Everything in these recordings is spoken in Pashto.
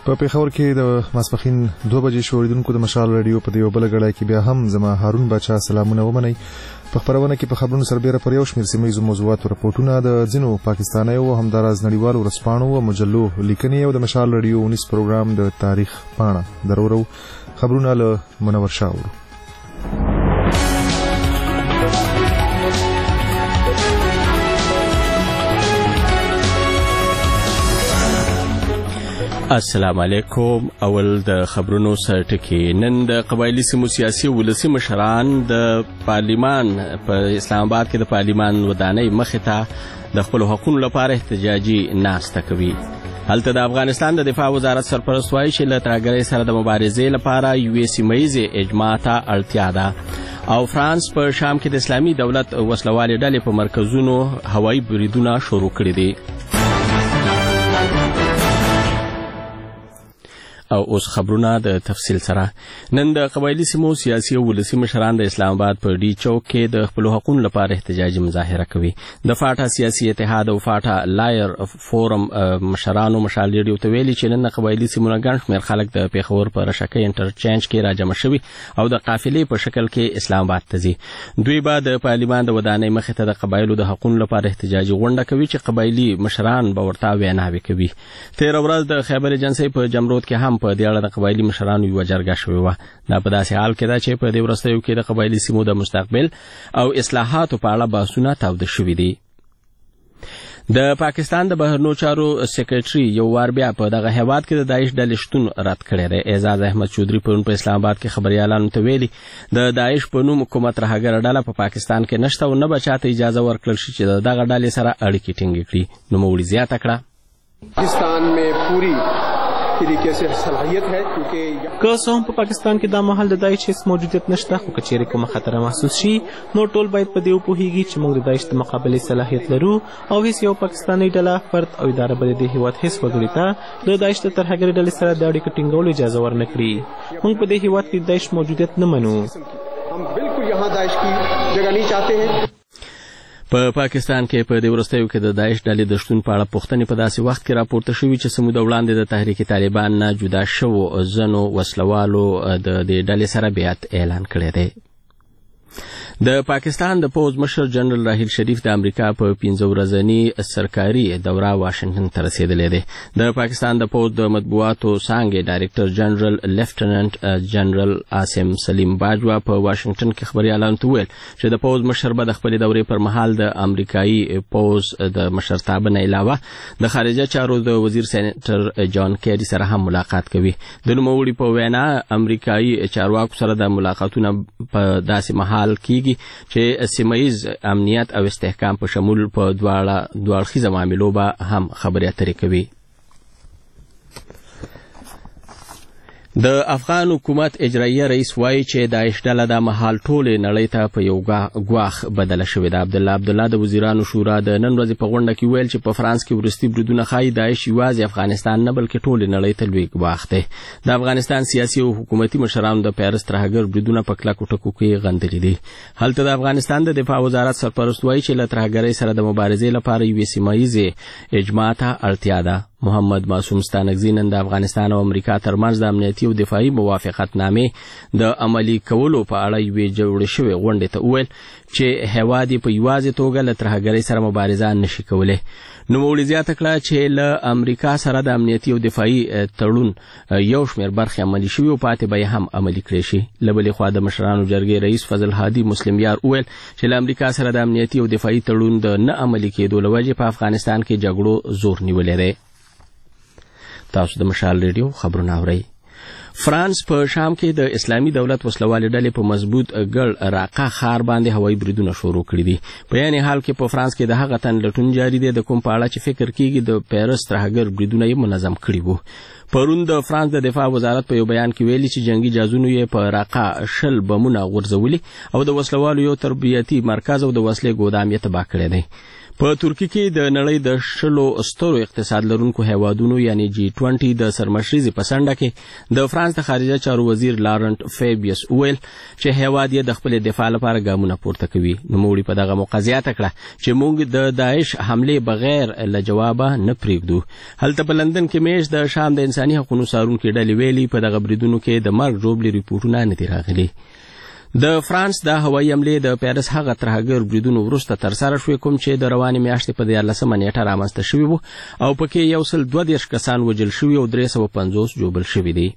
په پیښور کې د ماسپښین 2 بجې شوریدونکو د مشال رادیو په دیو بل غړای کې بیا هم زما هارون بچا سلامونه ومني. په خبرونه کې په خبرونو سربېره پر یو شمېر سیمه موضوعات راپورټونه د ځینو پاکستانیو او همداراز نړیوالو ورځپاڼو او مجلو لیکنې او د مشال رادیو 19 پروګرام د تاریخ پاڼه درورو خبرونه له منور شاور. السلام علیکم. اول د خبرونو سرټکی. نن د قبایلی سیمو سیاسي ولسی مشران د پارلیمان په اسلام آباد کې د پارلیمان ودانۍ مخې ته د خپل حقوقو لپاره احتجاجي ناسته کوي. هلته د افغانستان د دفاع وزارت سرپرست وایي چې له ترهګرۍ سره د مبارزې لپاره یوې سیمه‌ییزې اجماع ته اړتیا ده او فرانس په شام کې د اسلامي دولت وسلوالې ډلې په مرکزونو هوایي بریدونه شروع کړي دي. او اوس خبرونه د تفصیل سره. نن د قبایلی سیمو سیاسي او ولسی مشران د اسلام آباد په ډي چوک کې د خپل حقوقو لپاره احتجاجي مظاهره کوي. د فاټا سیاسي اتحاد او فاټا لایر فورم مشرانو مشال ریډیو ته ویلي چې نن قبایلی سیمو ګڼ شمېر خلک د پیښور په رشکه انټرچینج کې راجمع شوي او د قافلې په شکل کې اسلام آباد ته ځي. دوی به د پارلیمان د ودانۍ مخې ته د قبایلو د حقوقو لپاره احتجاجي غونډه کوي چې قبایلی مشران به ورته ویناوي کوي. تیر ورځ د خیبر ایجنسۍ په جمرود کې هم په دې اړه د قبایلی مشرانو یو جرګه شوې وه. دا په داسې حال کې ده چې په دې وروستیو کې د قبایلی سیمو د مستقبل او اصلاحاتو په اړه بحثونه تاوده شوي دي. د پاکستان د بهرنیو چارو سیکریټري یو وار بیا په دغه هیواد کې د داعش ډلې شتون رد کړی دی. اعزاز احمد چودري پرون په اسلام آباد کې خبريالانو ته ویلي د داعش په نوم کومه ترهګره ډله په پاکستان کې نشته او نه به چاته اجازه ورکړل شي چې دغه ډلې سره اړیکې ټینګې کړي. نوموړي زیاته کړه پاکستان में पूरी طریقې سره صلاحیت ہے که څه هم په پاکستان کې دا مهال د داعش هیڅ موجودیت نشته، خو که چیرې کومه خطر محسوس شي نو ټول باید په دې وپوهیږي چې موږ د داعش د مقابلې صلاحیت لرو او هیڅ یو پاکستاني ډله، فرد او اداره به د دې هیواد هیڅ وګړي ته د داعش د ترهګرۍ ډلې سره د اړیکو ټینګولو اجازه ورنه کړي. موږ په دې هیواد کې د داعش موجودیت نه منو. हम बिल्कुल यहाँ दाइश की जगह नहीं चाहते हैं. په پاکستان کې په دې وروستیو کې د داعش ډلې د شتون په اړه پوښتنې په داسې وخت کې راپورته شوي چې څه موده وړاندې د تحریک طالبان نه جدا شوو ځینو وسلوالو د دې ډلې سره بیعت اعلان کړی دی. د پاکستان د پوز مشر جنرال راحیل شریف د امریکا په 15 ورځنی سرکاري دوره واشنگټن ته رسیدلی دی. د پاکستان د پوز د مطبوعاتو څانګې ډایرکټر جنرال لیفټننټ جنرال عاصم سلیم باجوا په واشنگټن کې خبريالانو ته ویل چې د پوز مشر به د خپلې دورې پر مهال د امریکایي پوز د مشرتابه نه علاوه د خارجه چارو د وزیر سېنیټر جان کیری سره هم ملاقات کوي. د نوموړي په وینا امریکایي چارواکو سره د ملاقاتونو په داسې مهال کېږي چې سیمه‌ییز امنیت او استحکام په شمول په دوه اړخیزه معاملو به هم خبرې اترې کوي. د افغان حکومت اجراییه رئیس وایي چې داعش ډله د مهال ټولې نړۍ ته په یو ګواښ بدله شوې ده. عبدالله د وزیرانو شورا د نن ورځې په غونډه کې ویل چې په فرانس کې وروستي بریدونه ښایي داعش یوازې افغانستان نه بلکې ټولې نړۍ ته لوی ګواښ دی. د افغانستان سیاسي او حکومتي مشرانو د پیرس ترهګر بریدونه په کلکو ټکو کې غندلي دي. هلته د افغانستان د دفاع وزارت سرپرست وایي چې له ترهګرۍ سره د مبارزې لپاره یوې سیمه‌ییزې اجماع ته اړتیا ده. محمد معصوم ستانکزی نن د افغانستان او امریکا ترمنځ د امنیتي او دفاعي موافقتنامې د عملي کولو په اړه یوې جوړې شوې غونډې ته وویل چې هیواد په یوازې توګه له ترهګرۍ سره مبارزه نشي کولی. نوموړي زیاته کړه چې له امریکا سره د امنیتي او دفاعي تړون یو شمېر برخې عملي شوي او پاتې به هم عملي کړی شي. له بلې خوا د مشرانو جرګې رئیس فضل هادي مسلم یار وویل چې له امریکا سره د امنیتي او دفاعي تړون د نه عملي کېدو له وجې په افغانستان کې جګړو زور نیولی دی. تاسو د مشال ریډیو خبرونه اورئ. فرانس په شام کې د اسلامي دولت وسلوالې ډلې په مضبوط ګړ راقه ښار باندې هوایي بریدونه شروع کړي دي. په یعنې حال کې په فرانس کې د هغه تن لټون جاري دی د کوم په اړه چې فکر کېږي د پیرس ترهګر بریدونه یې منظم کړي وو. پرون د فرانس د دفاع وزارت په یو بیان کې ویلي چې جنگي جازونو یې په راقه 10 بمونه غورځولي او د وسلوالو یو تربیتي مرکز او د وسلې ګودام یې تباه کړی دی. په ترکی کې د نړۍ د 10 سترو اقتصاد لرونکو هیوادونو یعنی G20 د سرمشريزي پسنده کې د فرانس د خارجه چارو وزیر لارنت فیبیس ویل چې هیواد یې د خپل دفاع لپاره ګامونه پورته کوي. نوموړي په دغه موقع زیاته کړه چې موږ د داعش حمله بغیر له جوابه نه پریږدو. هلته په لندن کې میش د شام د انساني حقوقو څارونکو ډلې ویلي په دغه بریدونو کې د مرګ جوړبلي ریپورتونه نه دي راغلي. د فرانس د هوایي حملې د پیرس هغه ترهګر بریدونو وروسته ترسره شوې کوم چې د روانې میاشتې په 14 نیټه رامنځته شوي وو او پکې 132 کسان وژل شوي او 350 جوړبل شوي دي.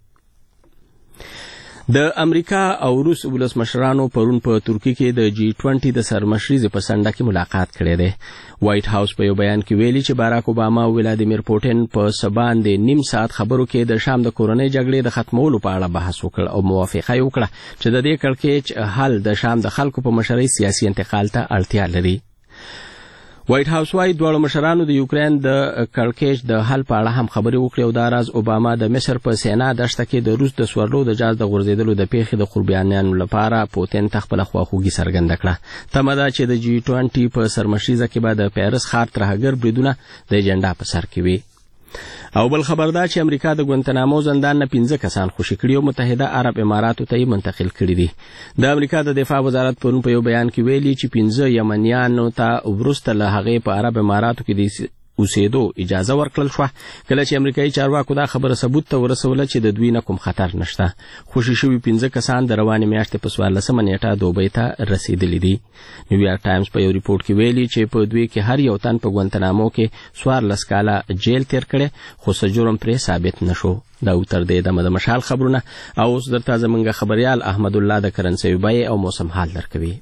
د امریکا او روس ولسمشرانو پرون په ترکی کې د G20 د سرمشريزي پسنده کې ملاقات کړې ده. وایټ هاوس په یو بیان کې ویلي چې باراک اوباما او ولادیمیر پوتین په سبان د نیم ساعت خبرو کې د شام د کورنۍ جګړې د ختمولو په اړه بحث وکړ او موافقه وکړه چې د دې کړکېچ حل د شام د خلکو په مشرۍ سیاسي انتقال ته اړتیا لري. وایټ هاوس وايي دوه مشرانو د یوکرين د کړکېچ د حل په اړه هم خبرې وکړې او دا راز اوباما د مصر په سینا دشته کې د روس د سورلو د جاز د غورځیدلو د پیښې د قربانیانو لپاره پوتین خپل خواخوږي څرګنده کړه. تمه ده چې د G20 په سرمشريزه کې به د پیرس ښار ترهګر بریدونه د ایجنډا په سر کې وي. او بل خبردار چې امریکا د ګوانتنامو زندان نه 15 کسان خوشي کړي او متحده عرب اماراتو ته منتقل کړي دي. د امریکا د دفاع وزارت په یو بیان کې ویلي چې 15 یمنیانو ته ورسته له هغه په عرب اماراتو کې د اوسېدو اجازه ورکړل شو کله چې امریکایي چارواکو دا خبره ثبوت ته ورسوله چې د دوی نه کوم خطر نشته. خوشي شوي 15 کسان د روانې میاشتې په 14 نیټه دوبۍ ته رسیدلي دي. نیویارک ټایمز په یو ریپورت کې ویلي چې په دوی کې هر یو تن په ګوانتنامو کې 14 کاله جیل تیر کړي خو څه جرم پرې ثابت نشو. دا تر دې د مشال خبرونه او اوس درته زمونږ خبريال احمد الله د کرنسي بیې او موسم حال درکوي.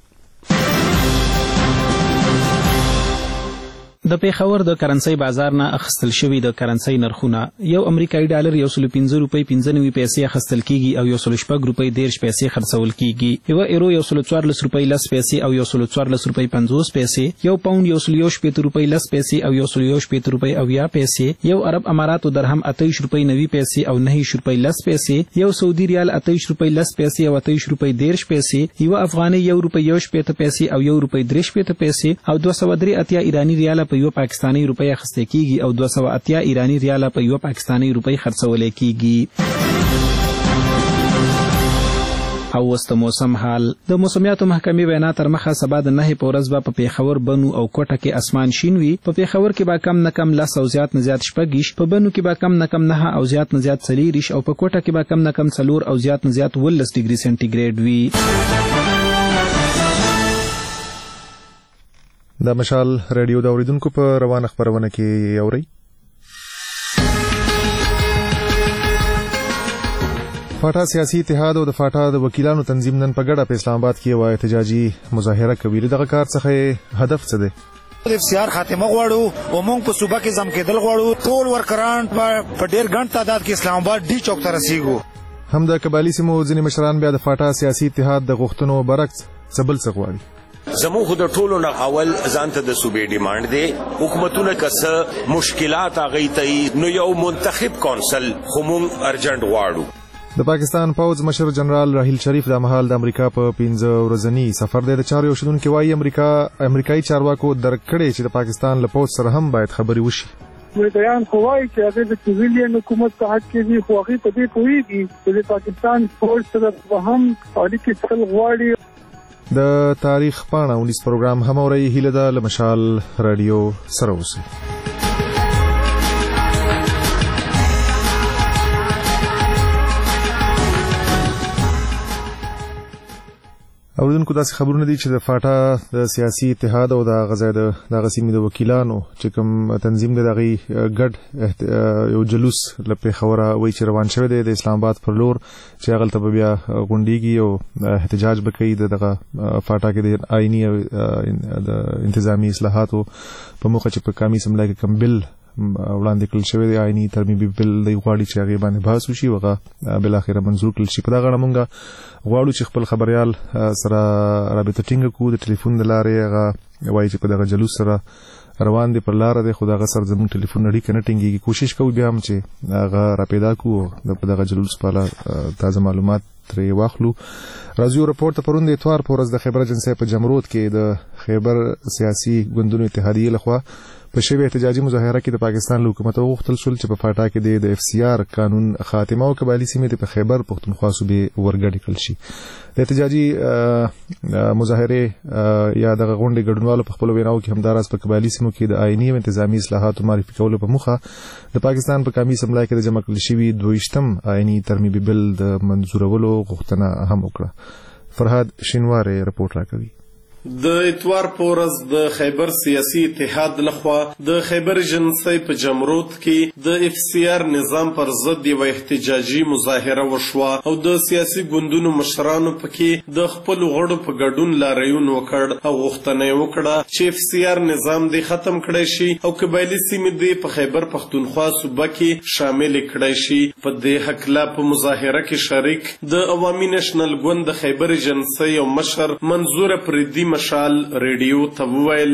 د پیښور د کرنسي بازار نه اخیستل شوی د کرنسي نرخونه یو امریکایي ډالر 115 روپۍ 95 پیسې اخیستل کیږي او 116 روپۍ 10 پیسې خرڅول کیږي. یو ایرو 114 روپۍ 10 پیسې او 114 روپۍ 50 پیسې. یو پاوند 117 روپۍ 10 پیسې او 117 روپۍ 90 پیسې. یو عرب اماراتو درهم 28 روپۍ 90 پیسې او 9 روپۍ 10 پیسې. یو سعودي ریال 28 روپۍ 10 پیسې او 28 روپۍ 10 پیسې. یو افغاني 1 روپۍ 1 پیسې او 1 روپۍ 3 پیسې او 283 ایرانی ریال په یو پاکستانی روپۍ اخیستل کیږي او 280 ایرانی ریال په یو پاکستانی روپۍ خرڅول کیږي. او وست موسم حال د موسمیاتو محکمې وینا تر مخه سبا د 9 په ورځ په پیښور بنو او کوټه کې اسمان شین وي. په پیښور کې به کم نه کم 10 او زیات نه زیات شپږ، په بنو کې به کم نه کم 9 او زیات نه زیات 4 او په کوټه کې به کم نه کم 4 او زیات نه زیات 12 ډیګري سنټیګریډ وي. د مشال رادیو د اوریدونکو په روانه خبرونه کې اوري. فاټا سیاسي اتحاد او د فاټا د وکیلانو تنظیم نن په ګډه په اسلام آباد کې یو احتجاجي مظاهره کوي. دغه کار څخه هدف څه دی؟ د افسیار خاتمه غواړو او موږ په صوبه کې ځم کېدل غواړو. ټول ورکران په ډېر ګڼ تعداد کې اسلام آباد ډي چوک ته رسیږو. هم د قبایلي سیمو ځینې مشران بیا د فاټا سیاسي اتحاد د غوښتنو برعکس څه بل څه غواړي. زمو خود ټولو نه اول ځانته د صوبې ډیماند دی حکومتونه کسه مشکلات هغه ته نو یو منتخب کونسل خو مونږ ارجنټ غواړو. د پاکستان پوځ مشر جنرال راحیل شریف د مهال د امریکا په 15 ورځنی سفر د چارو شودونکو وايي امریکایي چارواکو درکړې چې د پاکستان له پوځ سره هم باید خبري وشي. بیان کوي چې هغه د سیویلین حکومت په حق کې دی خو هغه په دې پوهیږي چې د پاکستان پوځ سره په هم اړیکې تل غواړي. د تاریخ پاڼه 19 پروګرام هم اوري. هیله ده له مشال رادیو سره اوسئ. اوریدونکو داسې خبرونه دي چې د فاټا د سیاسي اتحاد او د غزا د غسیمې د وکیلانو چې کوم تنظیم د دغه ګډ یو جلوس لپاره خوره وای چې روان شوی دی د اسلام آباد پر لور چې هغه ته بیا غونډيږي او احتجاج وکړي دغه فاټا کې د آئینی او د انتظامی اصلاحاتو په موخه چې په قومي سملای کې کوم بل وړاندې کړل شوی دی آئینی ترمیمي بل دی غواړي چې هغه باندې بحث وشي وغه بل اخره منظور کړل شي. په دا غاړه مونږه غواړو چې خپل خبريال سره رابطه ټینګ کړو. د ټلیفون د لارې هغه وایي چې په دغه جلوس سره روان دي پر لار دی خو دغه سره زموږ ټلیفون اړیکه نه ټینګيږي. کوشش کوو بیا هم چې هغه را پیدا کړو د دغه جلوس په اړه تازه معلومات ترې واخلو. راځو رپورټ ته پروند اتوار په ورځ د خیبر ایجنسۍ په جمرود کې د خیبر سیاسي ګوندونو اتحادیې لخوا په شوی احتجاجي مظاهره کې د پاکستان له حکومت غوښتل شول چې په فاټا کې د FCR قانون خاتمه او قبایلی سیمې په خیبر پختونخوا صوبې ورګډ کړل شي. د احتجاجي مظاهره یا د غونډې ګډونوالو په خپل ویناو کې همداراز په قبایلی سیمو کې د آئینی او انتظامی اصلاحاتو معرفي کولو په موخه د پاکستان په قومي اسمبلی کې د جمع کړل شوی 22م آئینی ترمیمي بل د منظورولو غوښتنه هم وکړه. فرهاد شینواری رپورټ راکوي. د اتوار په ورځ د خیبر سیاسي اتحاد لخوا د خیبر ایجنسۍ په جمرود کې د FCR نظام پر ضد یو احتجاجي مظاهره وشوه او د سیاسي ګوندونو مشرانو پکې د خپل غړو په ګډون لاریون وکړ او غوښتنه وکړه چې FCR نظام دې ختم کړی شي او قبایلی سیمې دې په خیبر پختونخوا صوبه کې شامل کړی شي. په دې حکله په مظاهره کې شریک د عوامي نېشنل ګوند د خیبر ایجنسۍ او مشر منظور پردي مشال ریډیو ته وویل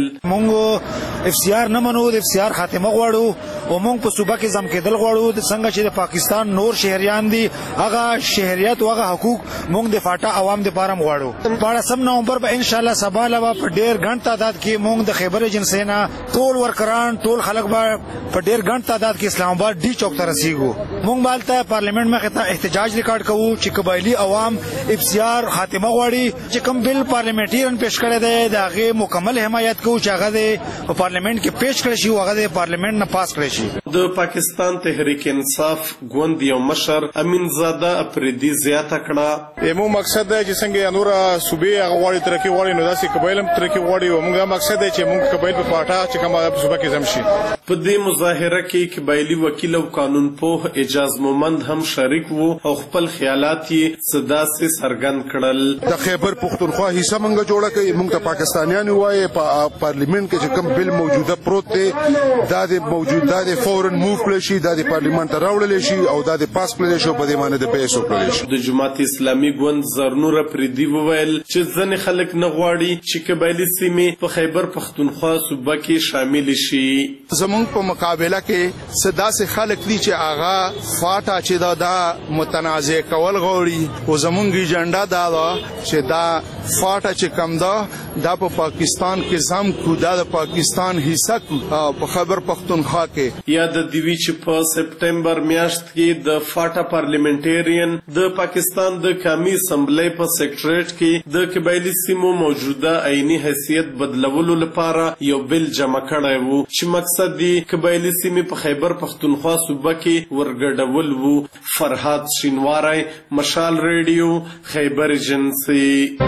مونږ FCR نه منو، د FCR خاتمه غواړو او مونږ په صوبه کې ځم کېدل غواړو. د څنګه چې د پاکستان نور شهریان دي هغه شهریت او هغه حقوق مونږ د فاټا عوام د پاره غواړو. 12 نومبر به ان شاء الله سبا له په ډیر غن تعداد کې مونږ د خیبر ایجنسۍ نه ټول ورکران ټول خلک به په ډیر غن تعداد کې اسلام آباد ډي چوک ته رسیږو. مونږ بالته پارلیمنت مخ ته احتجاج ریکارډ کوو چې قبایلی عوام FCR خاتمه غواړي. چې کوم بل پارلیمنټریان پیش کړی دی د هغه مکمل حمایت کوو چې هغه د پارلیمنت کې پیش کړی شي او هغه د پارلیمنت نه پاس کړی شي. د پاکستان تحریک انصاف ګوند یو مشر امین زاده افریدي زیاته کړه یمو مقصد دی چې څنګه نور صوبې هغه غواړي ترقي غواړي نو داسې قبایل هم ترقي غواړي او موږ مقصد دی چې موږ قبایل په پاټا چې کومه صوبه کې زم شي. په دې مظاهره کې قبایلی وکیل او قانون پوه اجاز مومند هم شریک وو او خپل خیالات یې صداسې څرګند کړل. د خیبر پختونخوا حصہ موږ جوړه کړي، موږ ته پاکستانیان وایي په پارلیمنت کې چې کوم بل موجوده پروت دی دا د موجوده د فورن موو کړی شي، دا د پارلیمنت ته راوړل شي او دا د پاس کړل شي په دې معنی د پیسو کړل شي. د جماعت اسلامي ګوند زرنور پردي وویل چې ځنې خلک نه غواړي چې قبایلی سیمې په خیبر پختونخوا صوبه کې شامل شي. زمونږ په مقابله کې صدا سے خلک دي چې هغه فاټا چې دا متنازع کول غواړي او زمونږ ایجنډا دا چې دا فاټا چې کم دا په پاکستان کې زم کو دا د پاکستان حصہ کو په خیبر پختونخوا کې. یاد دی چې په سپټمبر میاشت کې د فاټا پارلیمنټریان د پاکستان د قومي اسمبلی په سیکریټریټ کې د قبایلی سیمو موجوده آئینی حیثیت بدلولو لپاره یو بل جمع کړی وو چې مقصد دی قبایلی سیمې په خیبر پختونخوا صوبه کې ورګډول وو. فرهاد شینواری، مشال ریډیو، خیبر ایجنسۍ.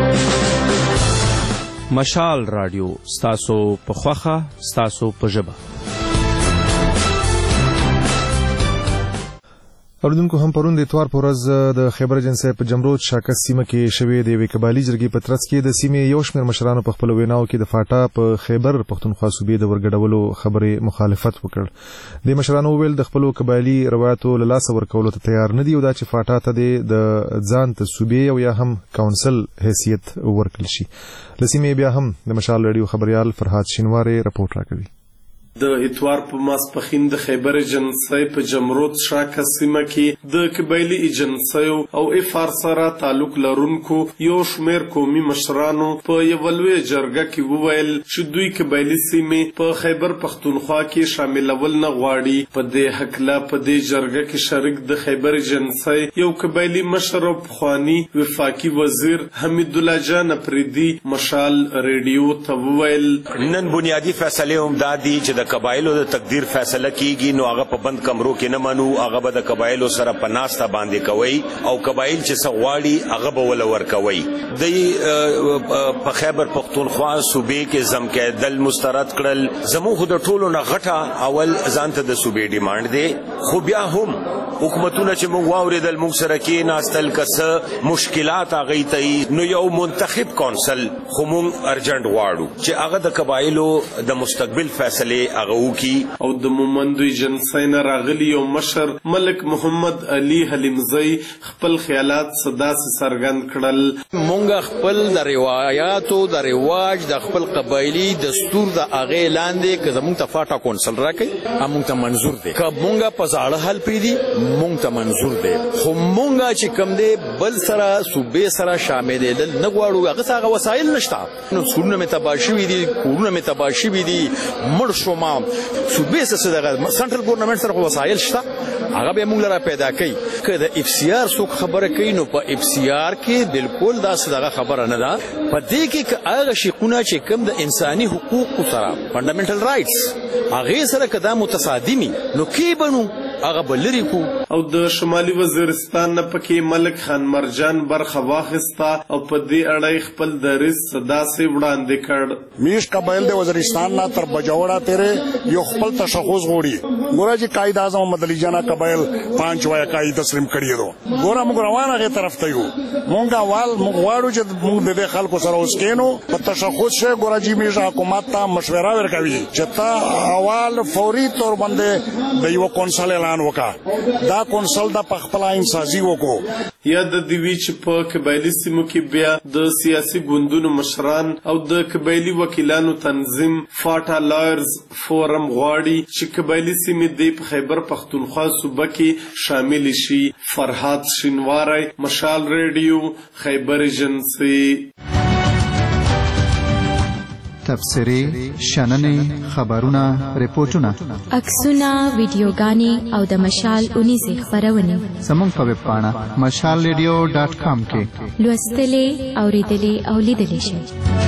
مشال رادیو ستاسو په خوخه ستاسو په ژبه. اوریدونکو هم پرون د اتوار په ورځ د خیبر ایجنسۍ په جمرود شاکس سیمه کې شوې د یوې قبایلي جرګې په ترڅ کې د سیمې یو شمېر مشرانو په خپلو ویناوو کې د فاټا په خیبر پختونخوا صوبې د ورګډولو خبرې مخالفت وکړ. د مشرانو وویل د خپلو قبایلي روایتو له لاسه ورکولو ته تیار نه دي او دا چې فاټا ته د ځان ته صوبې او یا هم کونسل حیثیت ورکړل شي. له سیمې بیا هم د مشال ریډیو خبریال فرهاد شینواری رپورټ راکوي. د اتوار په ماسپښین د خیبر ایجنسۍ په جمرود شاکه سیمه کې د قبایلی ایجنسیو او FR سره تعلق لرونکو یو شمېر قومي مشرانو په یوه لویه جرګه کې وویل چې دوی قبایلی سیمې په خیبر پختونخوا کې شاملول نه غواړي. په دې هکله په دې جرګه کې شریک د خیبر ایجنسۍ یو قبایلی مشر او پخواني وفاقي وزیر حمید الله جان افریدي مشال ریډیو ته وویل نن بنیادی فیصله هم دا دي چې د قبایلو د تقدیر فیصله کیږي نو هغه په بند کمرو کې نه منو، هغه به د قبایلو سره په ناسته باندې کوي او قبایل چې څه غواړي هغه به ول ورکوي. د په خیبر پختونخوا صوبې کې زم کېدل مسترد کړل. زموږ د ټولو نه غټه اول ځان ته د صوبې ډیماند دی، خو بیا هم حکومتونه چې موږ واوریدل موږ سره کې ناستل کسه مشکلات هغه ته نو یو منتخب کونسل خو موږ ارجنټ غواړو چې هغه د قبایلو د مستقبل فیصله او د مومندو ایجنسۍ نه راغلی یو مشر ملک محمد علي حلیمزی خپل خیالات صداسې څرګند کړل. مونږ خپل د روایاتو د رواج د خپل قبایلی دستور د هغې لاندې که زمونږ ته فاټا کونسل راکوي مونږ ته منظور دی. که مونږ په زاړه حل پرېږدي مونږ ته منظور دی خو مونږه چې کم دی بل سره صوبې سره شامل دي نه غواړو هغه څنګه وسایل نشته نو سورونه مې تباشوي دي کورونه مې تباشوي دي مړ شوم صوبې سره دغه سنټرل ګورنمنت سره وسایل شته هغه به موږ لپاره پیدا کړي که د اف سی آر څوک خبره کوي نو په اف سی آر کې بالکل دا څه خبره نه ده په دې کې هغه شیقونه چې کوم د انساني حقوقو سره فندامنټل رائټس هغه سره کدا متصادمي نو کې بنو هغه بلری کو او د شمالي وزیرستان نه پکې ملک خان مرجان برخه واخستا او په دې اړه خپل درس صدا سي وړاندې کړ میش قبایل د وزیرستان نه تر بجوړه تیرې یو خپل تشخص غوړي ګوره چې قائد اعظم مدلی جانا قبایل پانچ وای قائد تسلیم کړی دو ګوره موږ روانه غي طرف ته یو مونږه وال موږ واړو چې موږ د خلکو سره اوس کینو په تشخص شه ګوره چې میش حکومت ته مشوره ورکوي چې تا اول فوري تور باندې د یو کونسل اعلان وکړه دا کونسل د پخپلا انسازي وکړو یا د دوی چې په قبایلی سیمو کې بیا د سیاسي ګوندونو مشران او د قبایلی وکیلانو تنظیم فاټا لایرز فورم غواړي چې قبایلی سیمې د خیبر پختونخوا صوبه کې شامل شي فرحات شینواری مشال ریډیو خیبر ایجنسی تفسیری شننې خبرونه ریپورتونه عکسونه ویډیوګانې او د مشال 19 خبرونه زموږ په ویب پاڼه mashalradio.com کې لوستلې اوریدلې او لیدلې شئ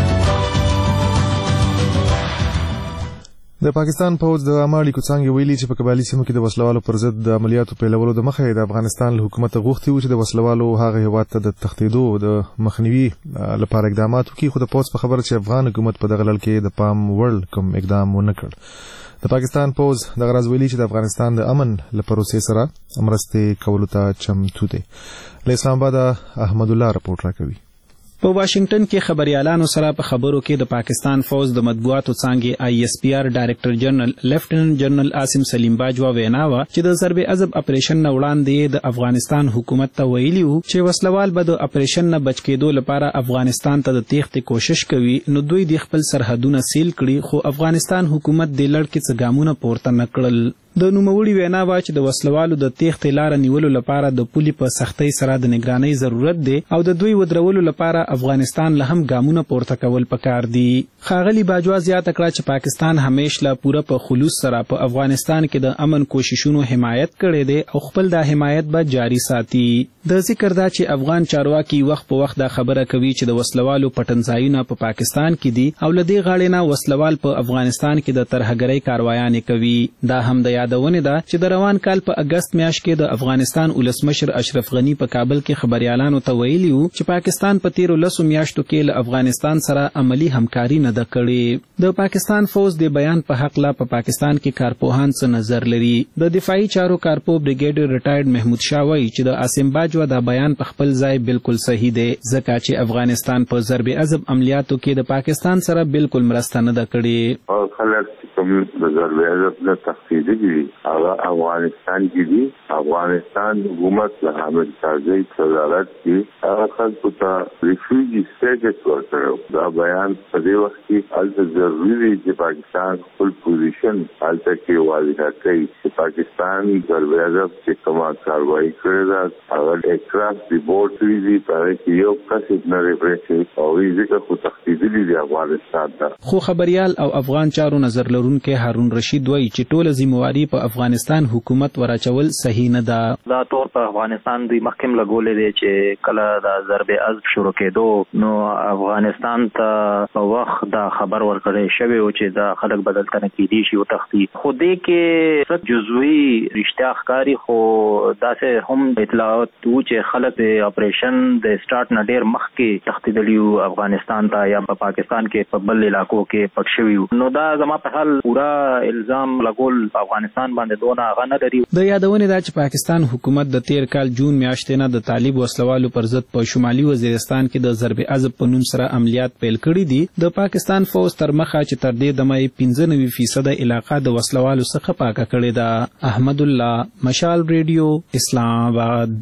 د پاکستان پوز د عملی کوڅنګ ویلي چې په قبایلی سیمو کې د وسلوالو پر ضد د عملیاتو پیلولو د مخه د افغانستان له حکومت غوښتي و چې د وسلوالو هغه هیواد ته د تخطیدو د مخنیوي لپاره اقدامات وکړي خو د پوز په خبره چې افغان حکومت په دغه لړ کې د پام وړ کوم اقدام ونه کړ د پاکستان پوز د غرض ویلي چې د افغانستان د امن لپاره سره مرستې کولو ته چمتو دی له اسلام آباد احمد الله رپورټ راکوي په واشنگټن کې خبريالانو سره په خبرو کې د پاکستان فوج د مطبوعاتو څنګه آی اس پی آر ډایریکټر جنرال لیفټیننټ جنرال عاصم سلیم باجوا وینا و چې د ضرب عضب اپریشن نه وړاندې د افغانستان حکومت ته ویلي وو چې وسلوال به د اپریشن نه بچ کېدو لپاره افغانستان ته د تېښتې کوشش کوي نو دوی د خپل سرحدونه سیل کړي خو افغانستان حکومت د لړ کې څه ګامونه پورته نه کړل د نوموړي وینا وا چې د وسلوالو د تېښتې لار نیولو لپاره د پولي په سختۍ سره د نگرانۍ ضرورت دی او د دوی ودرولو لپاره افغانستان له هم ګامونه پورته کول پکار دي ښاغلي باجوا زیاته کړه چې پاکستان همیشه پوره په خلوص سره په افغانستان کې د امن کوششونو حمایت کړي دي او خپل د حمایت به جاری ساتي د ذکر دا چې افغان چارواکي وخت په وخت دا خبره کوي چې د وسلوالو پټنځایونه په پاکستان کې دي او لدی غاړې نه وسلوال په افغانستان کې د ترهګرۍ کاروایانې کوي دا هم د یادونه ده چې د روان کال په اگست میاشت کې د افغانستان ولسمشر اشرف غنی په کابل کې خبريالانو ته ویلي وو چې پاکستان په تیرو 10 میاشتو کې له افغانستان سره عملی همکاري نه ده کړې د پاکستان فوج د بیان په حق لا په پاکستان کې کارپوهان څه نظر لري د دفاعي چارو کارپو بریګیډر ریټایرډ محمود شاه وایي چې د عاصم باجوا دا بیان په خپل ځای بالکل صحیح دی ځکه چې افغانستان په ضرب عضب عملیاتو کې د پاکستان سره بالکل مرسته نه ده کړې خلک کوم د ضرب عضب نه تخفیض دي هغه افغانستان کې دي افغانستان حکومت له حامد کارزئی صدارت کې هغه خلکو ته ریفیوجی سټیټس ورکړو دا بیان په دې وخت کې البته ضروري دی چې پاکستان خپل پوزیشن البته کې واضح کړي چې پاکستان ضرب عضب چې کومه کاروایی کړې ده هغه اکراس دی بورډ دی په کې یو کس نه ریپریشن او ځکه خو تخفیضي دی افغانستان ته خو خبريال او افغان چارو نظر لرونکو هارون رشید وایي چې ټول ذمہواری په افغانستان حکومت وراچول صحیح نه ده دا تور په افغانستان دوی مخکم لګولې دي چې کله د ضرب عضب شروع کېدو نو افغانستان ته په وخت دا خبر ورکړی شوی او چې دا خلک بدل تنه کېدي شي او تختی خو دې کې څه جزوی رښتیا ښکاری خو داسې هم اطلاعات وو چې خلک د اپریشن د سٹارټ نه ډیر مخکې تختیدلی افغانستان ته یا په پاکستان کې په بل علاقو کې پټ شوی نو دا زما په حال پورا الزام لګول افغانستان باندې دونه غنه لري د یادونه دا چې پاکستان حکومت د تیر کال جون میاشتې نه د طالب وسلوالو پر ضد په شمالي وزیرستان کې د ضرب عضب په نوم سره عملیات پیل کړي دي د پاکستان فوج تر مخه چې تر دې دمه 95% علاقه د وسلوالو څخه پاکه کړې ده احمد الله مشال ریډیو اسلام آباد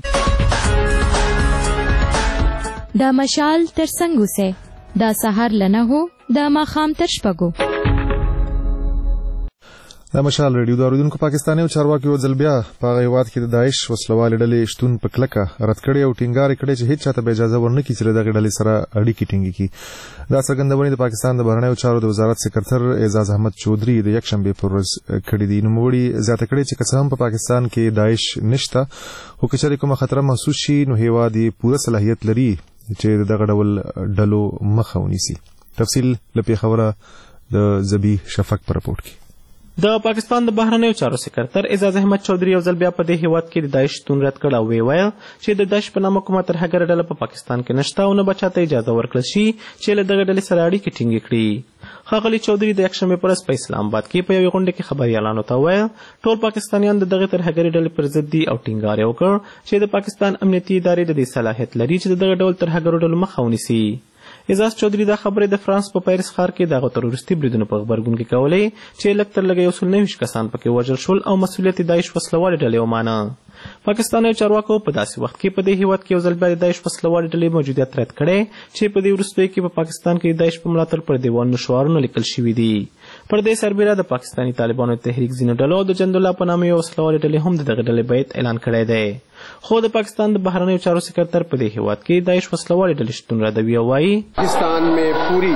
دا مشال تر څنګه سه دا سحر لنه هو دا ماخام تر شپږو د مشال ریډیو د اوریدونکو پاکستاني او چارواکي او ځلبیا په غیوات کې د داعش وسلوال ډلې شتون په کلکه رد کړي او ټینګار کړي چې هیڅ چاته به اجازه ورنکړي چې د ډلې سره اړیکې ټینګې کړي دا څرګندونه د پاکستان د بهرنیو چارو د وزارت سکرټر اعزاز احمد چودري د یکشنبه پر ورځ کړي دي. نوموړي زیاته کړي چې قسم په پاکستان کې داعش نشته او کچري کومه خطر محسوس شي نو هیواد پوره صلاحیت لري چې دغه ډول ډلو مخه ونیسي. تفصیل لپاره خبره د زبی شفق پر رپورټ کې. د پاکستان د بهرنیو چارو سکرټر اعزاز احمد چودري یو ځل بیا په دې هیواد کې د داعش شتون رد کړ او ویل چې د داعش په نامه کومه ترهګره ډله په پاکستان کې نشته او نه به چاته اجازه ورکړل شي چې له دغه ډلې سره اړیکې ټینګې کړي. ښاغلي چودري د یکشنبې پر ورځ په اسلام آباد کې په یوې غونډه کې خبریالانو ته وویل ټول پاکستانیان د دغه ترهګرې ډلې پر ضد دي او ټینګار یې وکړ چې د پاکستان امنیتي ادارې د دې صلاحیت لري چې د دغه ډول ترهګرو ډلو مخه ونیسي. اعزاز چودري دا خبرې د فرانس په پیرس ښار کې دغه تروریستي بریدونو په غبرګون کې کولې چې لږ تر لږه 129 کسان پکې وژل شول او مسؤلیت داعش وسلوالې ډلې ومانه. پاکستاني چارواکو په داسې وخت کې په دې هیواد کې یو ځل بیا د داعش وسلوالې ډلې موجودیت رد کړی چې په دې وروستیو کې په پاکستان کې داعش په ملاتړ پر دیوالونو شعارونه لیکل شوي دي. پر دې سربېره د پاکستاني طالبانو تحریک ځینو ډلو د جندالله په نامه یو وسلوالې ډلې هم د دغه ډلې بیعت اعلان کړی دی. خو د پاکستان د بهرنیو چارو سکرټر په دې هیواد کې داعش وسلوالې ډلې شتون ردوي او وایي پاکستان में पूरी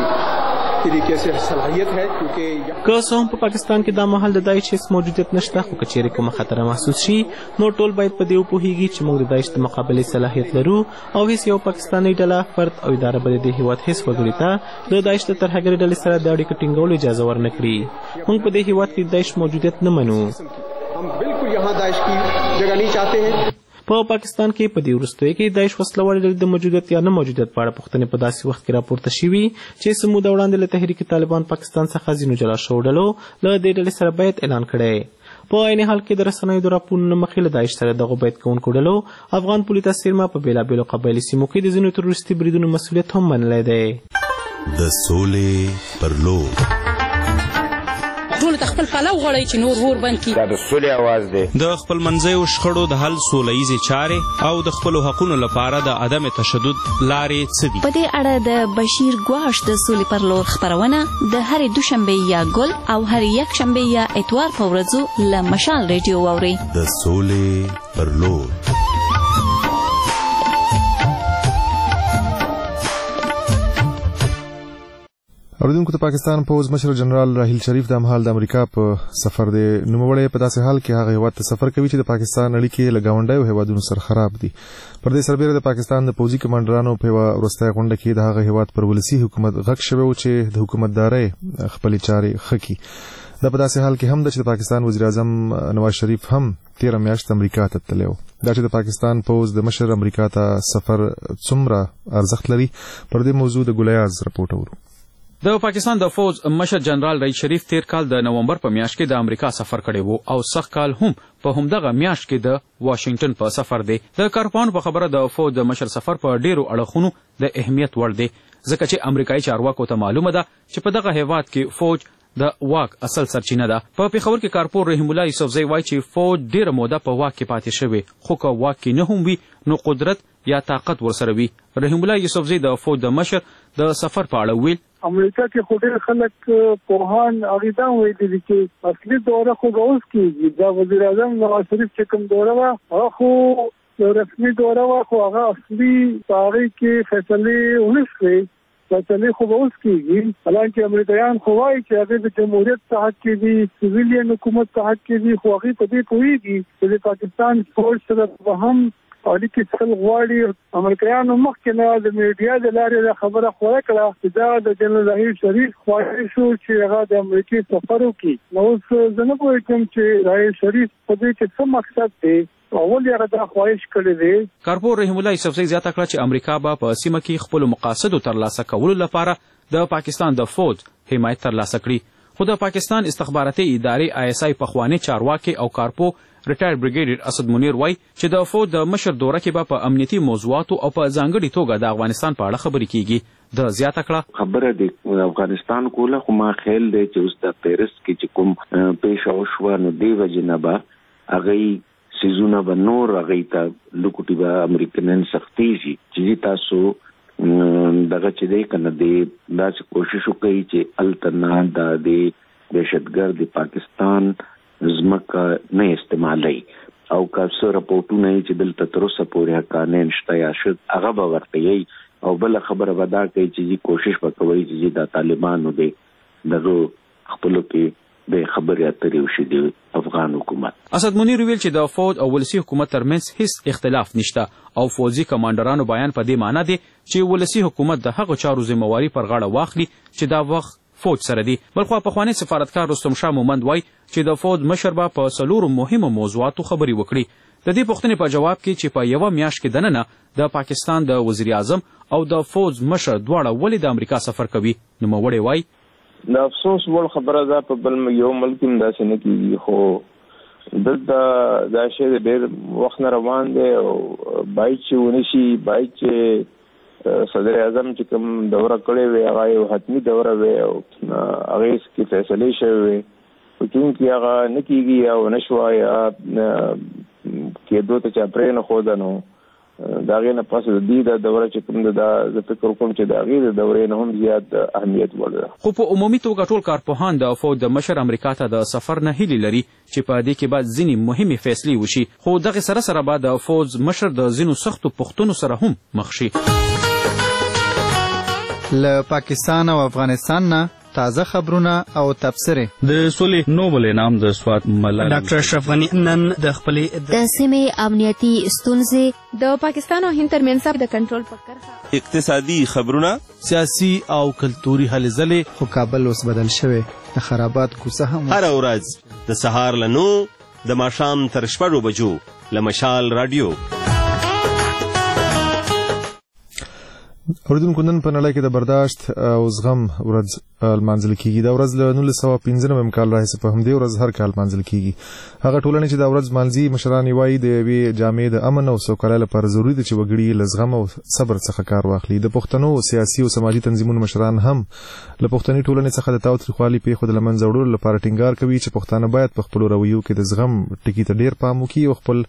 तरीके से صلاحیت है क्योंकि که څه هم په پاکستان کې دا مهال د داعش هیڅ موجودیت نشته خو که چیرې کومه خطر محسوس شي نو ټول باید په دې وپوهیږي چې موږ د داعش د مقابلې صلاحیت لرو او هیڅ یو پاکستاني ډله فرد او اداره به د دې هیواد هیڅ وګړي ته د داعش د ترهګرۍ ډلې سره د اړیکو ټینګولو اجازه ورنه کړي. موږ په دې هیواد کې د داعش موجودیت نه منو. हम बिल्कुल यहाँ दाइश की जगह नहीं चाहते हैं. په پاکستان کې په دې وروستیو کې داعش وسلوالې ډلې د موجودیت یا نه موجودیت په اړه پوښتنې په داسې وخت کې راپورته شوي چې څه موده وړاندې له تحریک طالبان پاکستان څخه ځینو جلا شوو ډلو له دې ډلې سره بیعت اعلان کړی. په عین حال کې د رسنیو د راپورونو مخې له داعش سره دغو بیعت کوونکو ډلو افغان پولیس سیمه په بېلابېلو قبایلي سیمو کې د ځینو تروریستي بریدونو مسؤلیت هم منلی دی. د سولې پر لور ټول خپل پلو غواړي چې نور ور بند کړي. دا د سولې आवाज دی. د خپل منځیو شخړو د حل سولهییزې چارې او د خپلو حقونو لپاره د عدم تشدد لارې څه دي؟ په دې اړه د بشیر ګواش د سولې پر لور خبرونه د هرې دوشنبه یا ګل او هرې یکشنبه یا اتوار په ورځو له مشال ریډیو واورئ. د سولې پر لور. اوریدونکو ته پاکستان پوز مشر جنرال راحیل شریف د مهال د امریکا په سفر دی. نوموړی په داسې حال کې هغه هیواد ته سفر کوي چې د پاکستان اړیکې له ګاونډیو هیوادونو سره خراب دي. پر دې سربېره د پاکستان د پوځي کمانډرانو په یوه وروستۍ غونډه کې د هغه هیواد پر ولسي حکومت غږ شوی و چې د حکومتدارۍ خپلې چارې ښه کړي. دا په داسې حال کې هم ده چې د پاکستان وزیر اعظم نواز شریف هم 13 میاشت امریکا ته تللی و. دا چې د پاکستان پوز د مشر امریکا ته سفر څومره ارزښت لري پر دې موضوع د ګلیاز رپورټ اورو. د پاکستان د فوج مشر جنرال رئیس شریف تیر کال د نومبر په میاشت کې د امریکا سفر کړی وو او سخت کال هم په همدغه میاشت کې د واشنگټن په سفر دی. د کارپوهانو په خبره د فوج د مشر سفر په ډیرو اړخونو د اهمیت وړ دی ځکه چې امریکایي چارواکو ته معلومه ده چې په دغه هیواد کې فوج د واک اصل سرچینه ده. په پیښور کې کارپور رحیم الله یوسفزی وایي چې فوج ډیره موده په واک کې پاتې شوی خو که واک کې نه هم وي نو قدرت یا طاقت ورسره وي. رحیم الله یوسفزی د فوج د مشر د سفر په اړه ویل امریکا کې خو ډېر خلک پوهان هغې دا ویلي چې اصلي دوره خو به اوس کېږي. دا وزیر اعظم نواز شریف چې کوم دوره وه هغه خو رسمي دوره وه خو هغه اصلي په هغې کې فیصلې ونه شوې. فیصلې خو به اوس کېږي حالانکې امریکایان خو وایي چې هغې د جمهوریت په حق کې دي سویلین حکومت په حق کې دي خو هغې په دې پوهېږي چې د پاکستان فوج سره به هم اړیکې څل غواړي. امریکایانو مخکې نه د میډیا د لارې دا خبره خوره کړه چې دا د جنرال راحیل شریف خواهش شو چې هغه د امریکې سفر وکړي. نو اوس زه نه پوهېږم چې راحیل شریف په دې کې څه مقصد دی اول یې هغه دا خواهش کړی دی. کارپور رحیم الله یوسفزی زیاته کړه چې امریکا به په سیمه کې خپلو مقاصدو ترلاسه کولو لپاره د پاکستان د فوج حمایت ترلاسه کړي. خو د پاکستان استخباراتي ادارې ISI پخوانی چارواکي او کارپو ریټایر بریګیډیر اسد منیر وایي چې د فوج د مشر دوره کې به په امنیتي موضوعاتو او په ځانګړې توګه د افغانستان په اړه خبرې کیږي. د زیاته کړه خبره د افغانستان کوله خو ما خیال دی چې اوس د پیرس کې چې کوم پیښه وشوه نو دې وجې نه به هغې سیزونه به نور هغې ته لوکوټي به امریکنان سختېږي چې تاسو دغه چې دی که نه دی داسې کوشش وکړئ چې هلته نه دا د دهشتګرد د پاکستان ځمکه نه استعمالي او که څه راپورټونه چې دلته تر اوسه پورې حقانه نشته یا شد هغه به ورته او بل خبره ودا کوي چې کوشش وکوي چې د طالبانو دغه خپل کې د خبرې اترې وشي د افغان حکومت. اسد منیر ویل چې د فوج او ولسی حکومت ترمنځ هیڅ اختلاف نشته او فوجي کمانډرانو بیان په دې معنی دی چې ولسی حکومت د هغو چارو ذمہواری پر غاړه واخلي چې دا وخت فوج سره دی. بلخو پخوانی سفارتکار رستم شاه مومند وای چې د فوج مشر به په 4 مهمو موضوعاتو خبري وکړي. د دې پوښتنې په جواب کې چې په یوه میاشت کې دننه د پاکستان د وزیر اعظم او د فوج مشر دواړه ولې د امریکا سفر کوي، نوموړی وای د افسوس وړ خبره ده په بل یو ملک هم داسې نه کېږي، خو دلته دا شی ډېر وخت نه روان دی او باید چې ونشي، باید چې صدر اعظم چې کوم دوره کړې وي هغه یو حتمي دوره وي او هغې کې فیصلې شوې وي، خو چونکې هغه نه کېږي او نه شوه یا کېدو ته چا پرېنښوده نو د هغې نه پس د دې دا دوره چې کوم ده زه فکر کوم چې د هغې د دورې نه هم زیات اهمیت وړ ده. خو په عمومي توګه ټول کارپوهان د فوج د مشر امریکا ته د سفر نه هیلې لري چې په دې کې باید ځینې مهمې فیصلې وشي، خو دغې سره سره به د فوج مشر د ځینو سختو پوښتنو سره هم مخ شي. له پاکستان او افغانستان نه تازه خبرونه او تبصرې. د سولې نوبل انعام د سوات ملالۍ ډاکټر اشرف غني نن د خپلې د سیمې امنیتي ستونزې، د پاکستان او هند ترمنځ د کنټرول په کرښه، اقتصادي خبرونه، سیاسي او کلتوري هلې ځلې. خو کابل اوس بدل شوی، د خرابات کوڅه هم هر ورځ د سهار له 9 د ماښام تر 6 بجو له مشال رادیو. اوریدونکو نن په نړۍ کې د برداشت او زغم ورځ لمانځل کیږي. دا ورځ له 1995 کال راهیسې په همدې ورځ هر کال لمانځل کیږي. هغه ټولنې چې دا ورځ مانځي مشران یې وایي د یوې جامع د امن او سوکالۍ لپاره ضروري ده چې وګړي له زغم او صبر څخه کار واخلي. د پښتنو سیاسي او سماجي تنظیمونو مشران هم له پښتني ټولنې څخه د تاوتریخوالي پیښو د له منځه وړلو لپاره ټینګار کوي چې پښتانه باید په خپلو رویو کې د زغم ټکي ته ډېر پام وکړي او خپل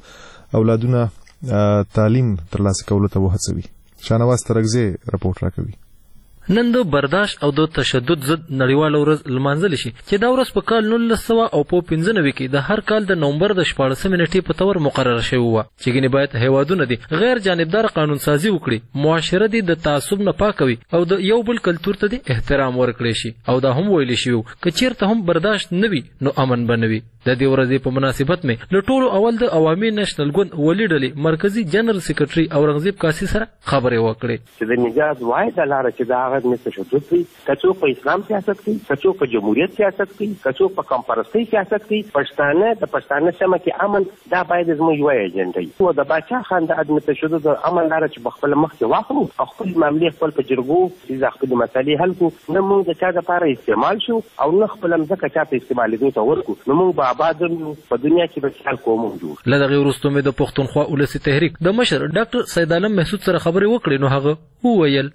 اولادونه تعلیم ترلاسه کولو ته وهڅوي. شانواز ترګزی رپورټ راکوي. نن د برداشت او د تشدد ضد نړیواله ورځ لمانځل شي چې دا ورځ په کال 1900 او په 95 کې د هر کال د نومبر د 14 نیټې په تور مقرره شوی و چې ګنې باید هیوادونه دي غیر جانبدار قانون سازي وکړي، معاشره دي د تعصب نه پاک وي او د یو بل کلتور ته دي احترام ورکړي شي. او دا هم ویل شي چې چیرته هم برداشت نه وي نو امن بنوي. د دې ورځې په مناسبت مې له ټولو اول د عوامي نېشنل ګوند ولي ډلې مرکزی جنرال سیکرټري اورنګزیب کاسي سره خبرې وکړې چې د نجات واحده لاره چې دا هغه نه تشدد کوي، که څوک په اسلام سیاست کوي، که څوک په جمهوریت سیاست کوي، که څوک په کمپرستۍ سیاست کوي، پښتانه د پښتانه سیمه کې امن دا باید زموږ یوه ایجنډا وي. او د باچا خان د عدم تشدد امن لاره چې په خپله مخکې واخلو او خپل معاملې خپل په جرګو چې خپلې مسالې حل کړو، نه موږ د چا دپاره استعمال شو او نه خپله مځکه چا ته استعمالېدو ته ورکړو، نو موږ به آباد یو په دنیا کې به خیال کوو موږ جوړ. له دغې وروسته مې د پښتونخوا ولسي تحریک د مشر ډاکټر سید عالم محسود سره خبرې وکړې، نو هغه وویل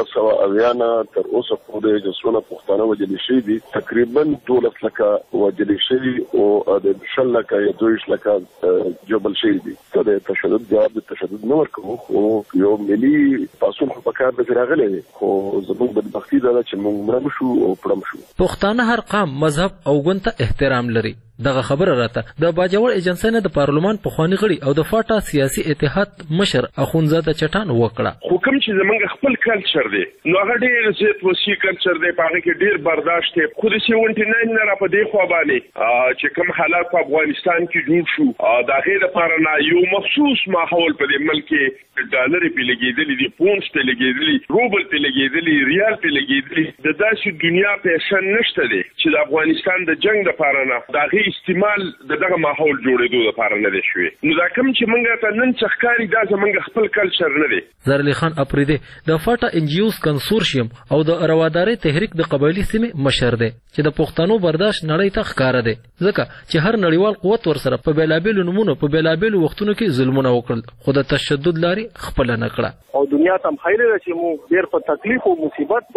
1900 نه تر اوسه پورې چې څونه پښتانه وژلي شوي دي تقریبا 12 لکه وژلي شوي او د 20 لکه یا 22 لکه جوبل شوي دي. که د تشدد جواب د تشدد نه ورکوو خو یو ملي پاڅون خو په کار دی چې راغلی دی، خو زموږ بدبختي دا ده چې موږ مړه شو او پړم شو. پښتانه هر قام مذهب او ګوند ته احترام لري. دغه خبره راته د باجوړ ایجنسی نه د پارلمان پخواني غړي او د فاټا سیاسي اتحاد مشر اخونزاده چټان وکړه. خو کوم چې زمونږ خپل کلچر دی نو هغه ډېر زیات وسیع کلچر دی، په هغه کې ډېر برداشت دی. خو د 79 نه را په دې خوا باندې چې کوم حالات په افغانستان کې جوړ شو د هغې دپاره نه یو مخصوص ماحول په دې ملک کې ډالرې پې لګېدلي دي، پونډز پې لګېدلي، روبل پې لګېدلي، ریال پې لګېدلي. د داسې دنیا پیشن نشته دی چې د افغانستان د جنګ دپاره نه د هغې استعمال د دغه ماحول جوړېدو لپاره نه دی شوی. نو دا کوم چې موږ ته نن څه ښکاري دا زموږ خپل کلچر نه دی. زرعلي خان اپریدی د فاټا NGOs کنسورشیم او د روادارۍ تحریک د قبایلي سیمې مشر دی چې د پښتنو برداشت نړۍ ته ښکاره دی، ځکه چې هر نړیوال قوت ورسره په بېلابېلو نومونو په بېلابېلو وختونو کې ظلمونه وکړل، خو د تشدد لارې خپله نه کړه. او دنیا ته هم خیلی ده چې موږ ډېر په تکلیف او مصیبت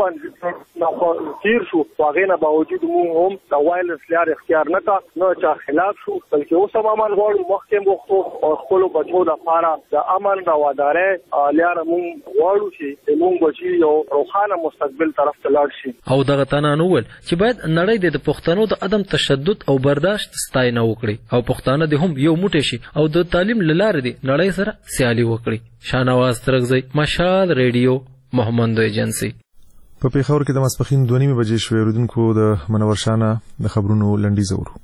باندې تیر شو، خو هغې نه باوجود موږ هم د وایلنس لارې اختیار نه کړه، نه چا خلاف شو، بلکې اوس هم امن غواړو، مخکې هم غوښتو او خپلو بچو لپاره د امن روادارۍ لاره موږ غواړو چې موږ بچي یو روښانه مستقبل طرف ته لاړ شي. او دغه تنان وویل چې باید نړۍ د پښتنو د عدم تشدد او برداشت ستاینه وکړي او پښتانه د هم یو موټی شي او د تعلیم له لارې د نړۍ سره سیالي وکړي. شاهنواز ترغزی، مشال ریډیو، محمد ایجنسی. په پیښور کې د ماسپښین 2:30 بجې شوې اوریدونکو د منور شانه د خبرونو لنډیز اورو.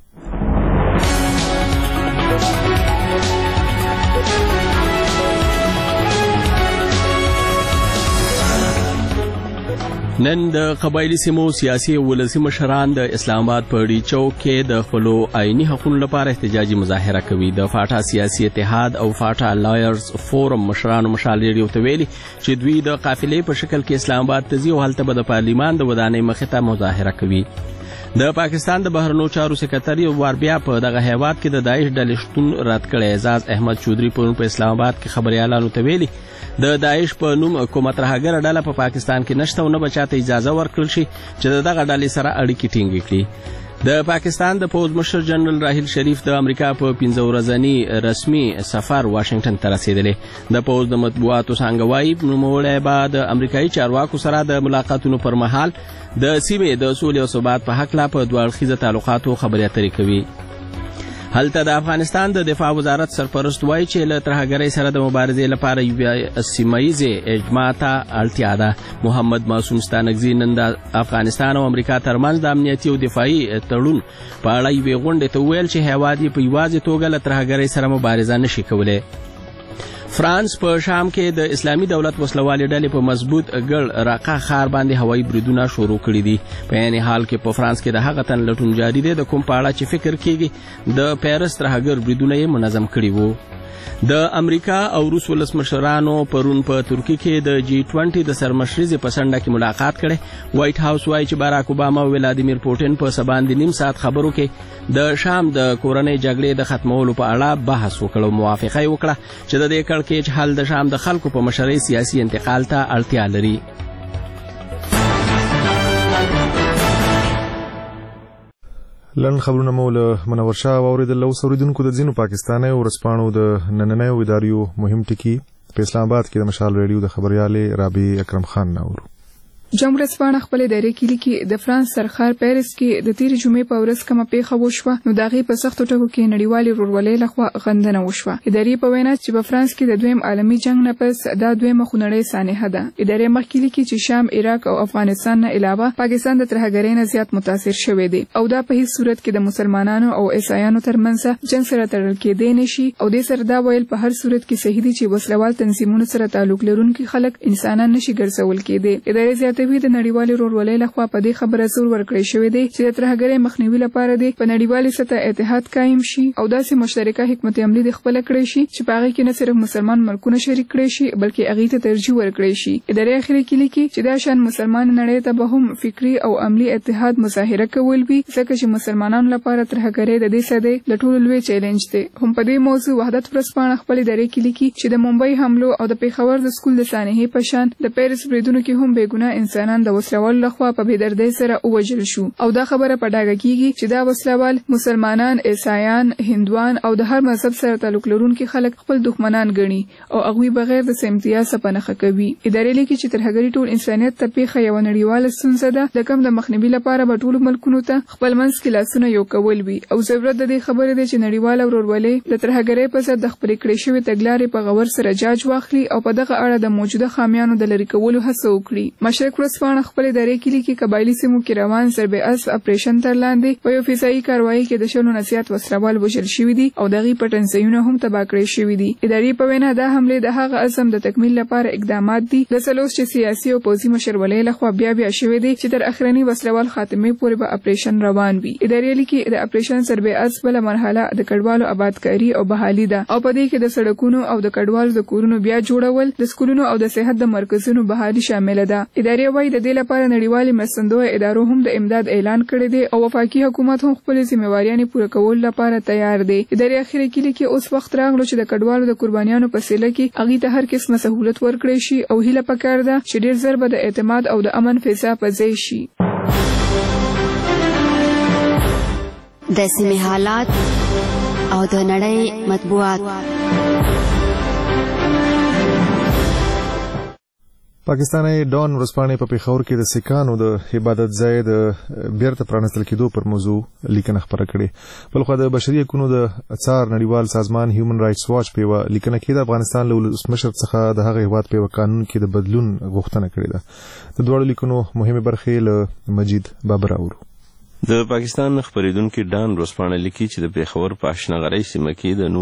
نن د قبایلی سیمو سیاسي او ولسي مشران د اسلام آباد په ډی چوک کې د خپلو آئینی حقوقو لپاره احتجاجي مظاهره کوي. د فاټا سیاسي اتحاد او فاټا لایرز فورم مشرانو مشال ریډیو ته ویلي چې دوی د قافلې په شکل کې اسلام آباد ته ځي او هلته به د پارلیمان د ودانۍ مخې ته مظاهره کوي. د پاکستان د بهرنیو چارو سکرټري وار بیا په دغه هیواد کې د داعش ډلې شتون رد کړی. اعزاز احمد چودري په اسلام آباد کې خبريالانو ته ویلي د داعش په نوم کومه ترهګره ډله په پاکستان کې نشته او نه بچاته اجازه ورکړل شي چې دغه ډلې سره اړیکې ټینګې کړي. د پاکستان د پوز مشر جنرال راحیل شریف د امریکا په 15 ورځنی رسمي سفر واشنگټن ته رسیدلی. د پوز د مطبوعاتو څنګه وایي نوموړی به د امریکایي چارواکو سره د ملاقاتونو پر مهال د سیمې د سولې او ثبات په حق لا په دوه اړخیزه تعلقاتو خبرې اترې کوي. هلته د افغانستان د دفاع وزارت سرپرست وایي چې له ترهګرۍ سره د مبارزې لپاره یو سیمه‌ییزې اجماع ته اړتیا ده. محمد معصوم ستانکزي نن د افغانستان او امریکا ترمنځ د امنیتي او دفاعي تړون په اړه یوې غونډې ته وویل چې هیواد یې په یوازې توګه له ترهګرۍ سره مبارزه نشي کولی. فرانس په شام کې د اسلامي دولت وسلوالې ډلې په مضبوط ګړ راقه ښار باندې هوایي بریدونه شروع کړي دي. په عین حال کې په فرانس کې د هغه تن لټون جاري دی د کوم په اړه چې فکر کېږي د پیرس ترهګر بریدونه یې منظم کړي وو. د امریکا او روس ولسمشرانو پرون په ترکیه کې د G20 د سرمشرۍ په څنډه کې ملاقات کړي. وایټ هاوس وایي چې باراک اوباما او ولادیمیر پوټین په سباندې نیم ساعت خبرو کې د شام د کورنۍ جګړې د ختمولو په اړه بحث وکړ او موافقه یې وکړه چې د دې کړکېچ حل د شام د خلکو په مشرۍ سیاسي انتقال ته اړتیا لري. لن خبرونه مو له منور شاه اوریدل او اوریدونکو د ځینو پاکستاني او ورسپانو د نننیو اداریو مهم ټکی په اسلام آباد کې د مشال ریډیو د خبريالې رابي اکرم خان نور. جمهوریت ورځپاڼه خپل ادارې کې لیکي د فرانس سرخار پیرس کې د تیر جمعې په ورځ کومه پیښه وشوه نو دغه په سختو ټکو کې نړیوالې ورورولۍ لخوا غندنه وشوه. ادارې په وینا چې په فرانس کې د دویم عالمي جنگ نه پس دا دویمه خونړۍ سانحه ده. ادارې مخکې لیکي چې شام، عراق او افغانستان نه علاوه پاکستان د ترهګرۍ نه زیات متاثر شوی دی او دا په هیڅ صورت کې د مسلمانانو او عیسایانو ترمنځ جنگ سره تړل کېدی نشي او د سر دا ویل په هر صورت کې صحیح دي چې وسلوال تنظیمونو سره تعلق لرونکي خلک انسانان نشي ګرځول کېدی. ادارې زیاتوي د نړیوالې ورورولۍ لخوا په دې خبره زور ورکړی شوی دی چې د ترهګرۍ مخنیوي لپاره دی په نړیوالې سطح اتحاد قائم شي او داسې مشترکه حکمت عملی د خپل کړی شي چې په هغه کې نه صرف مسلمان ملکونه شریک کړي شي بلکې هغه ته ترجیح ورکړي شي. ادارې اخري کې لیکي چې دا شان مسلمان نړۍ ته به هم فکری او عملی اتحاد مظاهره کول وي ځکه چې مسلمانانو لپاره ترهګرۍ د دې سده د ټولو لوی چیلنج دی. هم په دې موضوع وحدت ورځپاڼه خپل ادارې کې لیکي چې د ممبئی حملو او د پیښور د سکول د سانحې په شان د پیرس بریدونو کې هم بیګناه انسانان د وسلوال لخوا په بېدردۍ سره ووژل شو او دا خبره په ډاګه کیږي چې دا وسلوال مسلمانان، عیسایان، هندوان او د هر مذهب سره تعلق لرونکي خلک خپل دښمنان ګڼي او هغوی بغیر د امتیاز څخه نه خکوي. ادارې لیکي چې ترهګرۍ ټول انسانیت ته پیښه یو نړیواله ستونزه ده د کوم د مخنیوي لپاره به ټولو ملکونو ته خپل منځ کې لاسونه یو کول وي او ضرورت د دې خبرې دی چې نړیواله ورورولۍ د ترهګرۍ په ضد د خپلې کړې شوې تګلارې په غور سره جاج واخلي او په دغه اړه د موجوده خامیانو د لرې کولو هڅه وکړي. مشرق ورځپاڼه خپل ادارې کې لیکي قبایلی سیمو کې روان ضرب اسب اپریشن تر لاندې په یو فضایي کاروایي کې د شلو نه زیات وسلوال وژل شوي دي او دغه پټنځایونه هم تباه کړي شوي دي. ادارې په وینا دا حمله د هغه عزم د تکمیل لپاره اقدامات دي لسلوس چې سیاسي او پوځي مشرولۍ لخوا بیا شوي دي چې تر اخرنی وسلوال خاتمه پورې به اپریشن روان وي. ادارې لیکي د اپریشن ضرب اسب بل مرحله د کډوالو آبادکاری او بحالي ده او په دې کې د سړکونو او د کډوالو د کورونو بیا جوړول، د سکولونو او د صحت د مرکزونو بحالي شامل ده. ادارې وايي د دې لپاره نړیوالې مرستندویه ادارو هم د امداد اعلان کړی دی او وفاقي حکومت هم خپل ځمېواريانې پوره کولو لپاره تیار دی. ادارې اخیری کې لیکي اوس وخت راغلو چې د کډوالو د قربانیانو په سیله کې هغوی ته هر قسمه سهولت ورکړی شي او هیله پکار ده چې ډیر ژر به د اعتماد او د امن فضا په ځای شي. د سیمې حالات او د نړۍ مطبوعات. پاکستاني ډان ورځپاڼې په پیښور کې د سکانو د عبادت ځای د بیرته پرانستل کېدو پر موضوع لیکنه خپره کړې. بلخو د بشري حقوقو د څار نړیوال سازمان هیومن رائټس واچ په لیکنه کې د افغانستان له ولسمشر څخه د هغه هیواد په قانون کې د بدلون غوښتنه کړې ده. د دوړو لیکنو مهمه برخه له مجید بابر اورو. د پاکستان خبریدونکو ډان ورځپاڼه لیکي چې د پیښور په اشنغرۍ سیمه کې د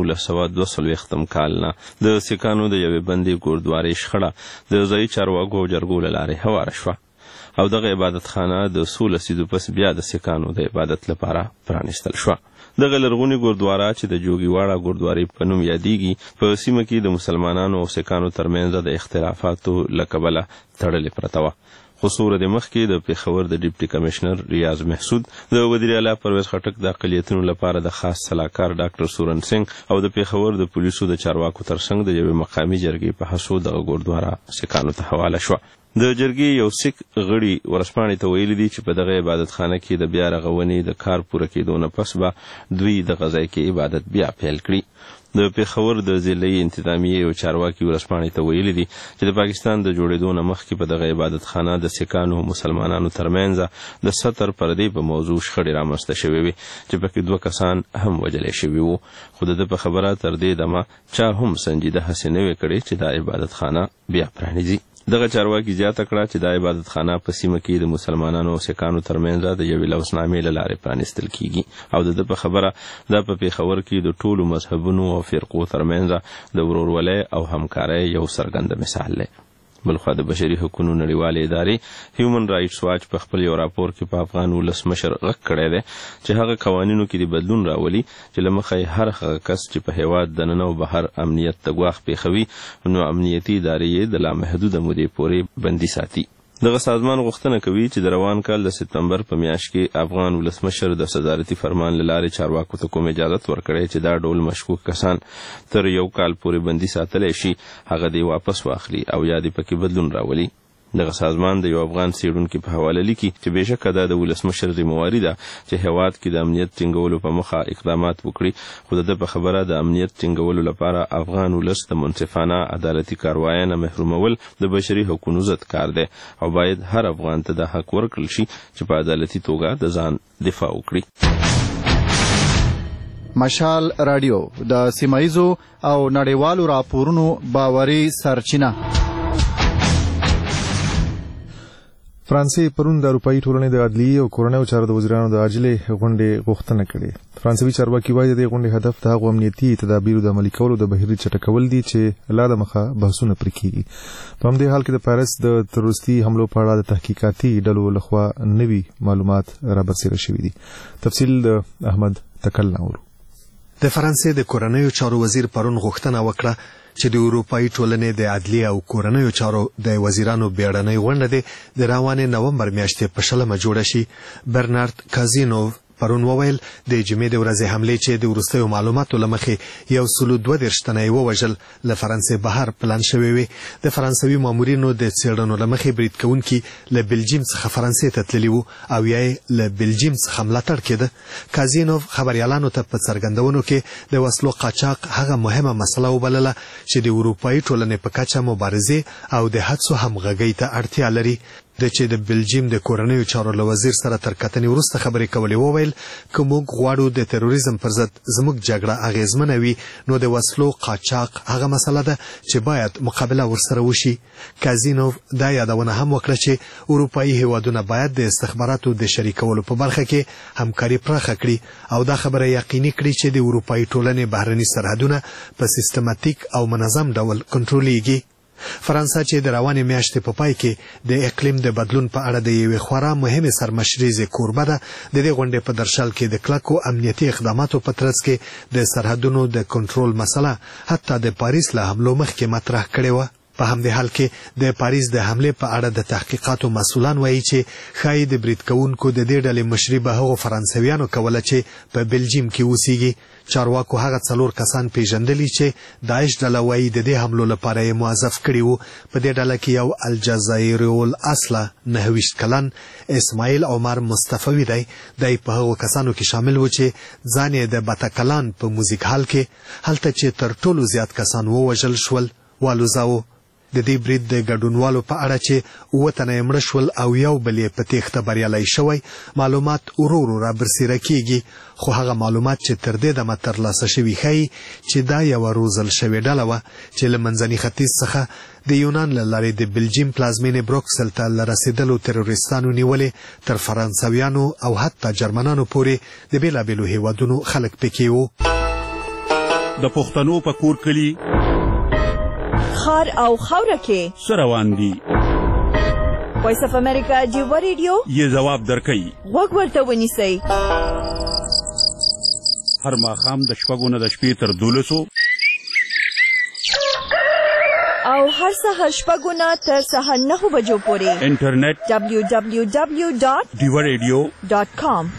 1922 کال نه د سکانو د یوې بندي ګوردواري شخړه د ځای چارواکو او جرګو له لارې هواره شوه او دغه عبادت خانه د 16 لسیزو پس بیا د سکانو د عبادت لپاره پرانستل شوه. دغه لرغونی ګوردواره چې د جوګیواړه ګوردواري په نوم یادېږي په سیمه کې د مسلمانانو او سکانو ترمنځ د اختلافاتو له کبله تړلې پرته وه. خصوصا د مخ کې د پیښور د ډیپټي کمشنر ریاض محسود، د وزیر اعلی پرویز خټک د اقلیتونو لپاره د خاص صلاحکار ډاکټر سورن سنگ او د پیښور د پولیسو د چارواکو ترڅنګ د یوې مقامي جرګې په هڅو دغه ګوردواره سکانو ته حواله شوه. د جرګې یو سیک غړي ورځپاڼې ته ویلي دي چې په دغه عبادت خانه کې د بیا رغونې د کار پوره کېدو نه پس به دوی د غځای کې عبادت بیا پیل کړي. د پیښور د ضلعي انتظامیې او چارواکي ورځپاڼې ته ویلي دي چې د پاکستان د جوړېدو نه مخکې په دغه عبادت خانه د سکانو او مسلمانانو ترمنځ د ستر پردې په موضوع شخړې رامنځته شوې وي چې پکې 2 کسان هم وژل شوي وو. خو د په خبره تر دې دمه چا هم سنجیده هڅې نه وې کړې چې دا عبادت خانه بیا پرانیزي. دغه چارواکي زیاته کړه چې دا عبادت خانه په سیمه کې د مسلمانانو او سکانو ترمنځ د یوې لوسنامې له لارې پرانستل کیږي او د په خبره دا په پیښور کې د ټولو مذهبونو او فرقو ترمنځ د ورورولۍ او همکارۍ یو څرګند مثال دی. بلخو د بشري حقوقو نړیوالې ادارې هیومن رائټس واچ په خپل یو راپور کې په افغان ولسمشر غږ کړی دی چې هغه قوانینو کې د بدلون راولي چې له مخې هر هغه کس چې په هیواد دننه او بهر امنیت ته ګواښ پیښوي نو امنیتي ادارې یې د لامحدوده مودې پورې بندي ساتي. دغه سازمان غوښتنه کوي چې د روان کال د سپتمبر په میاشت کې افغان ولسمشر د صدارتي فرمان له لارې چارواکو ته کوم اجازه ورکړي چې دا ډول مشکوک کسان تر 1 کال پورې بندي ساتلی شي هغه دی واپس واخلي او یا دی پکې بدلون راولي. دغه سازمان د یو افغان څېړونکي په حواله لیکي چې بېشکه دا د ولسمشر ذمہواري ده چې هیواد کې د امنیت ټینګولو په مخه اقدامات وکړي، خو د په خبره د امنیت ټینګولو لپاره افغان ولس د منصفانه عدالتي کاروایۍ نه محرومول د بشري حقوقو ضد کار دی او باید هر افغان ته د حق ورکړل شي چې په عدالتي توګه د ځان دفاع وکړي. مشال رادیو د سیمایزو او نړیوالو راپورونو باوري سرچینه. فرانسې پرون د اروپאי ټولنې د عدلیې او کورنیو چارو د وزیرانو د عاجلې غونډې غوښتنه کړې. فرانسوي چارواکي وایي د غونډې هدف د هغو امنیتي تدابیرو د عملي کولو د بهیري چټکول دي چې لا د مخه بحثونه پرې کیږي. په همدې حال کې د پاریس د تروریستي حملو په اړه د تحقیقاتي ډلو لخوا نوي معلومات رابرسېره شوي دي. تفصیل د احمد تکل ناورو. د فرانسې د کورنیو چارو وزیر پرون غوښتنه وکړه چې د اروپאי ټولنې د عدلیې او کورنیو چارو د وزیرانو بیړنۍ غونډه د روانې نومبر میاشتې په 20 جوړه شي. برنارد کازینوف پرون وویل د جمعې د ورځې حملې چې د وروستیو معلوماتو له مخې 122 تنه یې ووژل له فرانسې بهر پلان شوی وي. د فرانسوي مامورینو د څېړنو له مخې برید کوونکي له بلجیم څخه فرانسې ته تللي وو او یا یې له بلجیم څخه ملاتړ کېده. کازینوف خبریالانو ته په څرګندونو کې د وسلو قاچاق هغه مهمه مسله وبلله چې د اروپאי ټولنې په کچه مبارزې او د هڅو همغږۍ ته اړتیا لري. د چې د بلجیم د کورنیو چارو له وزیر سره تر کتنې وروسته خبرې کولې وویل که موږ غواړو د تروریزم پر ضد زموږ جګړه اغیزمنه وي نو د وسلو قاچاق هغه مسله ده چې باید مقابله ورسره وشي. کازینوف دا یادونه هم وکړه چې اروپאי هیوادونه باید د استخباراتو د شریکولو په برخه کې همکاري پراخه کړي او دا خبره یقیني کړي چې د اروپאי ټولنې بهرني سرحدونه په سیستماتیک او منظم ډول کنټرولېږي. فرانسه چې د روانې میاشتې په پای کې د اقلیم د بدلون په اړه د یوې خورا مهمې سرمشریزې کوربه ده، د دې غونډې په درشل کې د کلکو امنیتي اقداماتو په ترڅ کې د سرحدونو د کنټرول مسله حتی د پاریس له حملو مخکې مطرح کړې وه. په همدې حال کې د پاریس د حملې په اړه د تحقیقاتو مسؤلان وایي چې ښایي د برید کوونکو د دې ډلې مشري به هغو فرانسویانو کوله چې په بلجیم کې اوسیږي. چارواکو هغه 4 کسان پیژندلي چې داعش ډله وایي د دې حملو لپاره یې موظف کړي وو. په دې ډله کې یو الجزایري الاصله 29 کلن اسماعیل عمر مصطفی دی. دی په هغو کسانو کې شامل و چې ځان یې د باتاکلان په موزیک هال کې هلته چې تر ټولو زیات کسان ووژل شول والوزاو. د دې برید د ګډونوالو په اړه چې 9 تنه مړه شول او یو بل یې په تېښته بریالی شوی معلومات ورو ورو رابرسېره کیږي، خو هغه معلومات چې تر دې دمه ترلاسه شوي ښیي چې دا یوه روزل شوې ډله وه چې له منځني ختیځ څخه د یونان له لارې د بلجیم پلازمینې بروکسل ته له رسېدلو تروریستانو نیولې تر فرانسویانو او حتی جرمنانو پورې د بېلابېلو هیوادونو خلک پکې وو. د پښتنو په کور کلي خار او خاوره کې څه روان دي؟ وایس اف امریکا جیوا ریډیو یې ځواب درکوي. غوږ ورته ونیسئ. هر ماښام د 6 نه د شپې تر 12 او هر سهار 6 نه تر سهار 9 بجو پورې انټرنیټ www.diwaradio.com.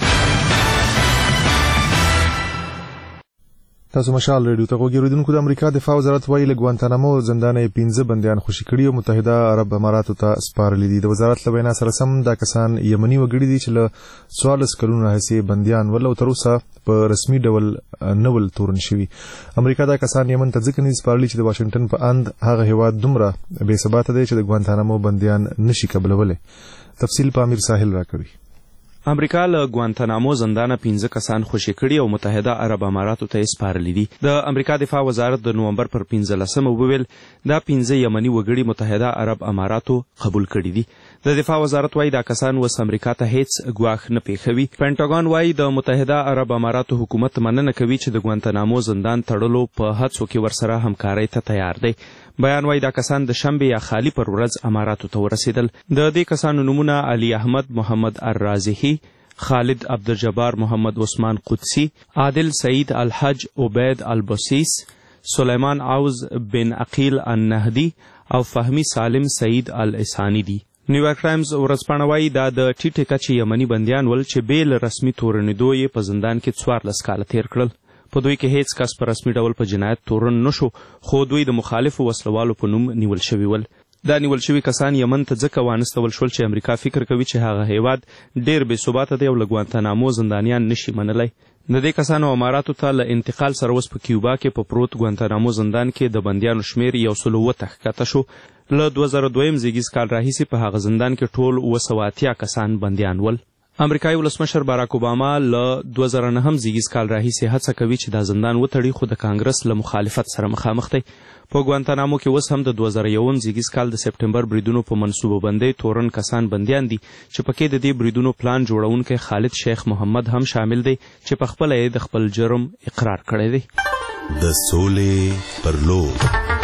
تاسو مشال ریډیو ته وګورئ. د امریکا دفاع وزارت وايي له ګوانتانامو زندان 15 بندیان خوشي کړي او متحده عرب اماراتو ته سپارلي دي. د وزارت له وینا سره سم دا کسان یمني وګړي دي چې له 14 کلونو راهیسې بندیان ول او تر اوسه په رسمي ډول نول تورن شوي. امریکا دا کسان یمن ته ځکه نه سپارلي چې د واشنگټن په اند هغه هیواد دومره بې ثباته دی چې د ګوانتانامو بندیان نشي قبلولی. تفصیل په امیر ساحل راکوي. امریکا له ګوانتانامو زندانه 15 کسان خوشي کړي او متحده عرب اماراتو ته سپارلي دي. د امریکا دفاع وزارت د نومبر پر 15 وویل دا 15 یمني وګړي متحده عرب اماراتو قبول کړي دي. د دفاع وزارت وايي دا کسان اوس امریکا ته هیڅ ګواښ نه پیښوي. پینټاګون وايي د متحده عرب اماراتو حکومت مننه کوي چې د ګوانتانامو زندان تړلو په هڅو کې ورسره همکارۍ ته تیار دی. بیان وايي دا کسان د شنبې یا خالی پر ورځ اماراتو ته ورسېدل. د دې کسانو نومونه علي احمد محمد الرازحي، خالد عبدالجبار محمد عثمان قدسی، عادل سعید الحج عبید البسیس، سلیمان عوض بن عقیل النهدی او فهمی سالم سعید الاسانی دي. نیویارک ټایمز ورځپاڼه وايي دا د ټیټې کچې یمني بندیان ول چې بې له رسمي تورنېدو یې په زندان کې 14 کاله تیر کړل. په دوی کې هیڅ کس په رسمي ډول په جنایت تورن نشو، خو دوی د مخالفو وسلوالو په نوم نیول شوي ول. دا نیول شوي کسان یمن ته ځکه وانستول شول چې امریکا فکر کوي چې هغه هیواد ډیر بې ثباته دی او له ګوانتانامو زندانیان نشي منلی. د دې کسانو اماراتو ته له انتقال سره اوس په کیوبا کې په پروت ګوانتانامو زندان کې د بندیانو شمیر 107 ښکته شو. له 2002 زیږیز کال راهیسې په هغه زندان کې ټول 280 کسان بندیان ول. امریکایي ولسمشر باراک اوباما له 2009 زیږیز کال راهیسې هڅه کوي چې دا زندان وتړي، خو د کانګرس له مخالفت سره مخامخ دی. په ګوانتانامو کې اوس هم د 2001 زیږیز کال د سپټمبر بریدونو په منصوبه بندۍ تورن کسان بندیان دي چې پکې د دې بریدونو پلان جوړونکی خالد شیخ محمد هم شامل دی چې په خپله یې د خپل جرم اقرار کړی دی. د سولې پر لور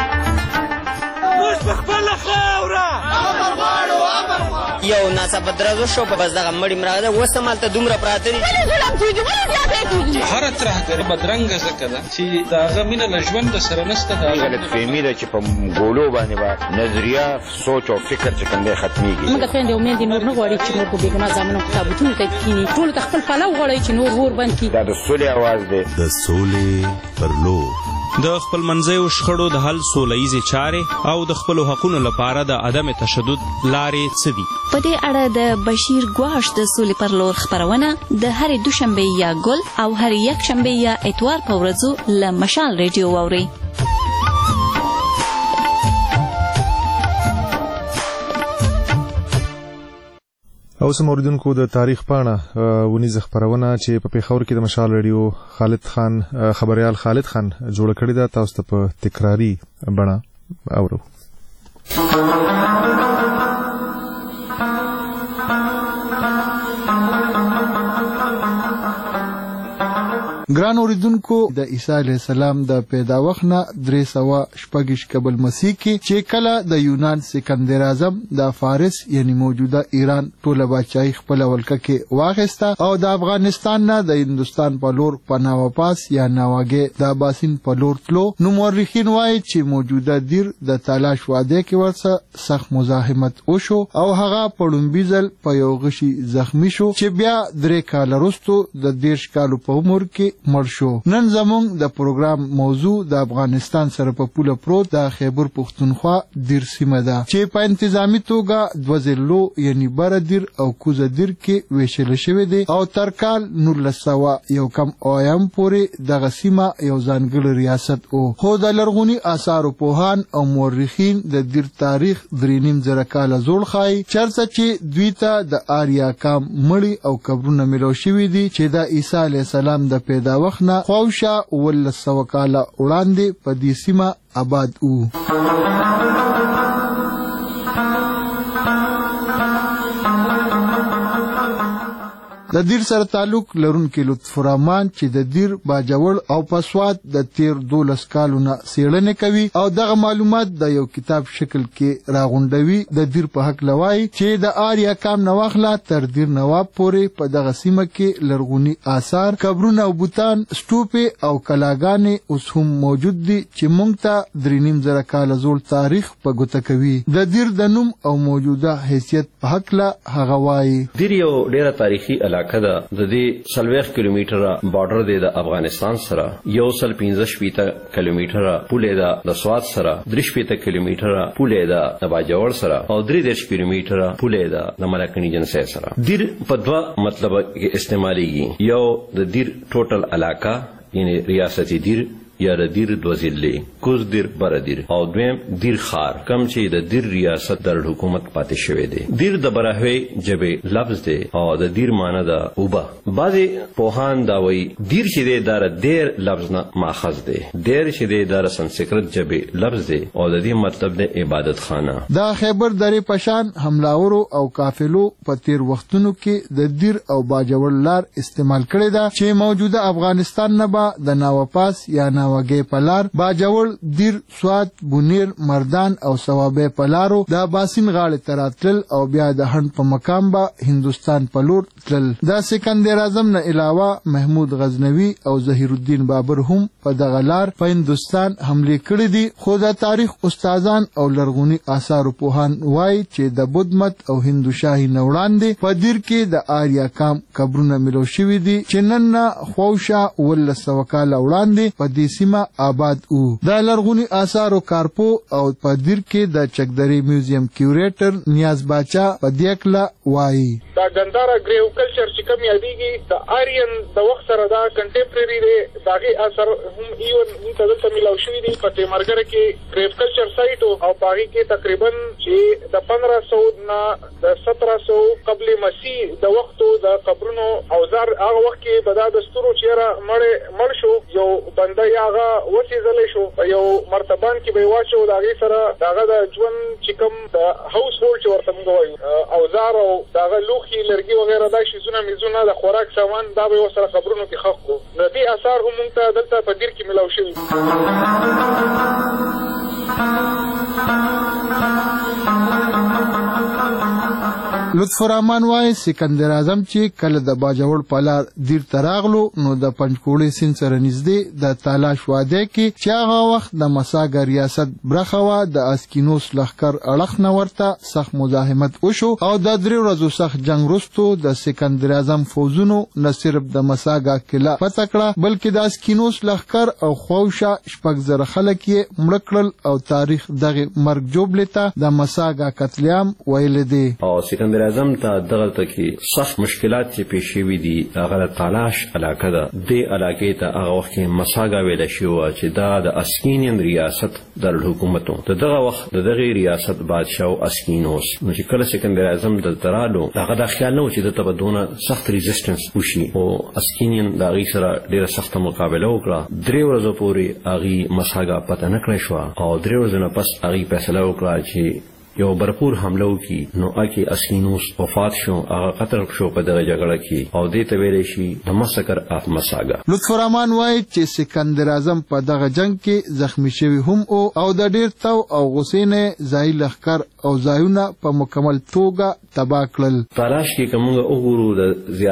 یو ناڅاپه درز وشو په بس دغه مړي مراغله اوس همالته دومره پراته دي. هره ترهګري بدرنګه ځکه ده چې د هغه مینه له ژونده سره نشته. د غلطفهمي ده چې په ګولو باندې به نظریه سوچ او فکر چې کوم دی ختمیږي. موږ خویندې او میندې نور نه غواړي چې نور په بېګناه زامنو په تابوتونو ته کښېني. ټولو ته خپل پلو غواړئ چې نور اور بند کړي. دا د سولې اواز دی. د سولې پر لور د خپل منځیو شخړو د حل سوله ییزې چارې او د خپلو حقونو لپاره د عدم تشدد لارې څه دي؟ په دې اړه د بشیر ګواش د سولې پر لور خپرونه د هرې دوشنبې یا ګل او هرې یکشنبې یا اتوار په ورځو له مشال ریډیو واورئ. او سم اوریدونکو د تاریخ پاڼه ونیزه خبرونه چې په پیښور کې د مشال ریډیو خبريال خالد خان جوړ کړی دا تاسو ته په تکراری بڼه اورو. ګران اوریدونکو د عیسی علیه السلام د پیدا وخت نه 326 قبل مسیح کې چې کله د یونان سکندر اعظم د فارس یعنی موجوده ایران ټوله بادشاہي خپل ولکه کې واغسته او د افغانستان نه د هندستان په لور پناوپاس یا ناواګه د باسین په لور تلو. نو مورخین وایي چې موجوده دیر د تلاش واده کې ورسره سخت مزاحمت وشو او هغه په لومبي ځل په یو غشي زخمی شو چې بیا 3 کال وروسته د 10 کالو په عمر کې مړ شو. نن زموږ د پروګرام موضوع د افغانستان سره په پوله پروت د خیبر پښتونخوا دیر سیمه ده چې په انتظامی توګه دوه ضلعو یعنی بره دیر او کوزه دیر کې ویشل شوی دی او تر کال 1901 پورې دغه سیمه یو ځانګړی ریاست و. خو د لرغوني آثارو پوهان او مورخین د دیر تاریخ 3.5 کاله زوړ ښایي چېرته چې دوی ته د آریا کام مړي او قبرونه ملو شوي دي چې د عیسی علیه السلام د پیدا وخت نه خواوشا 1900 کاله وړاندې په دې سیمه آباد وو. د دیر سره تعلق لرونکي لطف الرحمن چې د دیر باجوړ او پسواد د 13 کالونه څېړنې کوي او دغه معلومات د یو کتاب شکل کې راغونډوي. د دیر په حق لوای چې د آریا کام نواخله تر دیر نواب پورې په دغه سیمه کې لرغوني آثار قبرونه او بوتان سټوپې او کلاګانې اوس هم موجود دي چې موږ ته 3.5 کاله زوړ تاریخ په ګوته کوي. د دیر د نوم او موجوده حیثیت په حق له هغه وایي دیر یو ډیره تاریخي علاقه ده. د دې 40 کیلومتره بارډر دی د افغانستان سره، 115 کیلومتره پوله ده د سواد سره، 3 کیلومتره پوله ده د باجوړ سره او 3 کیلومتره پوله ده د ملکنی جنسه سره. دیر په دوه مطلب کې استعماليږي. یو د دیر ټوټل علاقه یعنی ریاست دیر یا د دیر دوه ضلع کوز دیر بره دیر او دویم دیر خار کم چې د دیر ریاست در حکومت پاتې شوی دی. دیر د براهوی جبه لفظ دی او د دیر معنی د اوبه. بعضی پوهان دا وایي دیر چې دی دا دیر لفظ نه ماخذ دی. دیر چې دی دا سنسکرت جبه لفظ دی او د دې مطلب د عبادت خانه. دا خیبر درې پشان حملاورو او قافلو په تیر وختونو کې د دیر او باجوړ لار استعمال کړی دا چې موجوده افغانستان نه به د ناوپاس یا وګي پلار باجوړ دیر سواد بونیر مردان او ثوابه پلارو د باسین غاړه تراتل او بیا د هند په مقام به هندستان په لور تل. د سکندر اعظم نه علاوه محمود غزنوی او ظهیر الدین بابر هم په دغه لار په هندستان حمله کړې دي. خو د تاریخ استادان او لرغوني آثار پوهان وایي چې د بدھ مت او هندو شاهي نوړاندې په دیر کې د آریا کام قبرونه ملو شوي دي چې نن نه خوشا 1900 کاله وړاندې په دې سیمه آباد وو. د لرغوني آثارو کارپو او په دیر کې د چکدری میوزیم کیوریټر نیاز باچا په دیکله وایي دا ګندارا ګریو کلچر چې کوم یادېږي د آریان د وخت سره دا کنټمپرری دی. داغه اثر هم ایون دلته ملاو شوی دی په تیمرګر کې ګریو کلچر سایت او باغی کې تقریبا چې د 1500 نه د 1700 قبل مسیح د وختو د قبرونو اوزار هغه وخت کې بدا دستورو چیرې مړ شو یو بنده هغه وسیزلې شو په یو مرتبان کې به واچو داغه سره داغه د ژوند چې کوم د هاوس هولډ چې ورته موږ وایو اوزار او داغه لوخي لرګي وغیرہ دا شیزونه میزونه د خوراک سامان دا به وسره خبرونو کې خخ کو. د دې آثار هم موږ ته دلته په دیر کې ملاو شوي. لطف الرحمن وای سکندر اعظم چې کله د باجوړ پلار دیر تراغلو نو د پنځکوړې سین سره نږدې د تالاش واده کې چې هغه وخت د مساګ ریاست برخوا د اسکینوس لخر اړخ نه ورته سخت مزاحمت وشو او د درې ورځو سخت جنگ وروسته د سکندر اعظم فوجونو نه صرف د مساګ کلا فتح کړه بلکې د اسکینوس لخر او خوشا شپږ زره خلک یې مړ کړل او تاریخ دغه مرګ جوړلته د مساګ قتلعام ویل دي. او سکندر اعظم ته دغه کې سخت مشکلات چې پیښ شوي دي هغه تالاش علاقه ده. د علاقې ته هغه وخت کې مساګا ویل شو چې دا د اسکینین ریاست در حکومتو دغه وخت دغه ریاست بادشاہ اسکینوس نو چې کله سکندر اعظم د ترالو هغه د خیال نو چې د تبدونه سخت ریزिस्टنس وشي او اسکینین د غي سره ډیره سخت مقابله وکړه. 3 ورځې پورې هغه مساګا پته نه کړی شو او 3 ورځې نه پس هغه فیصله وکړه چې یو برپور حمله وکي نو اکی اسکینوس وفات شو هغه قتل شو په دغه جګړه کې او دې ته ویل شي د مسکر اف مساګا. لطف الرحمن وایي چې سکندر اعظم په دغه جنگ کې زخمی شوی هم او د ډیر تو او غسینه ځای لخر او ځایونه په مکمل توګه تباہ کړل. تالاش کې کومه وګورو د زیارت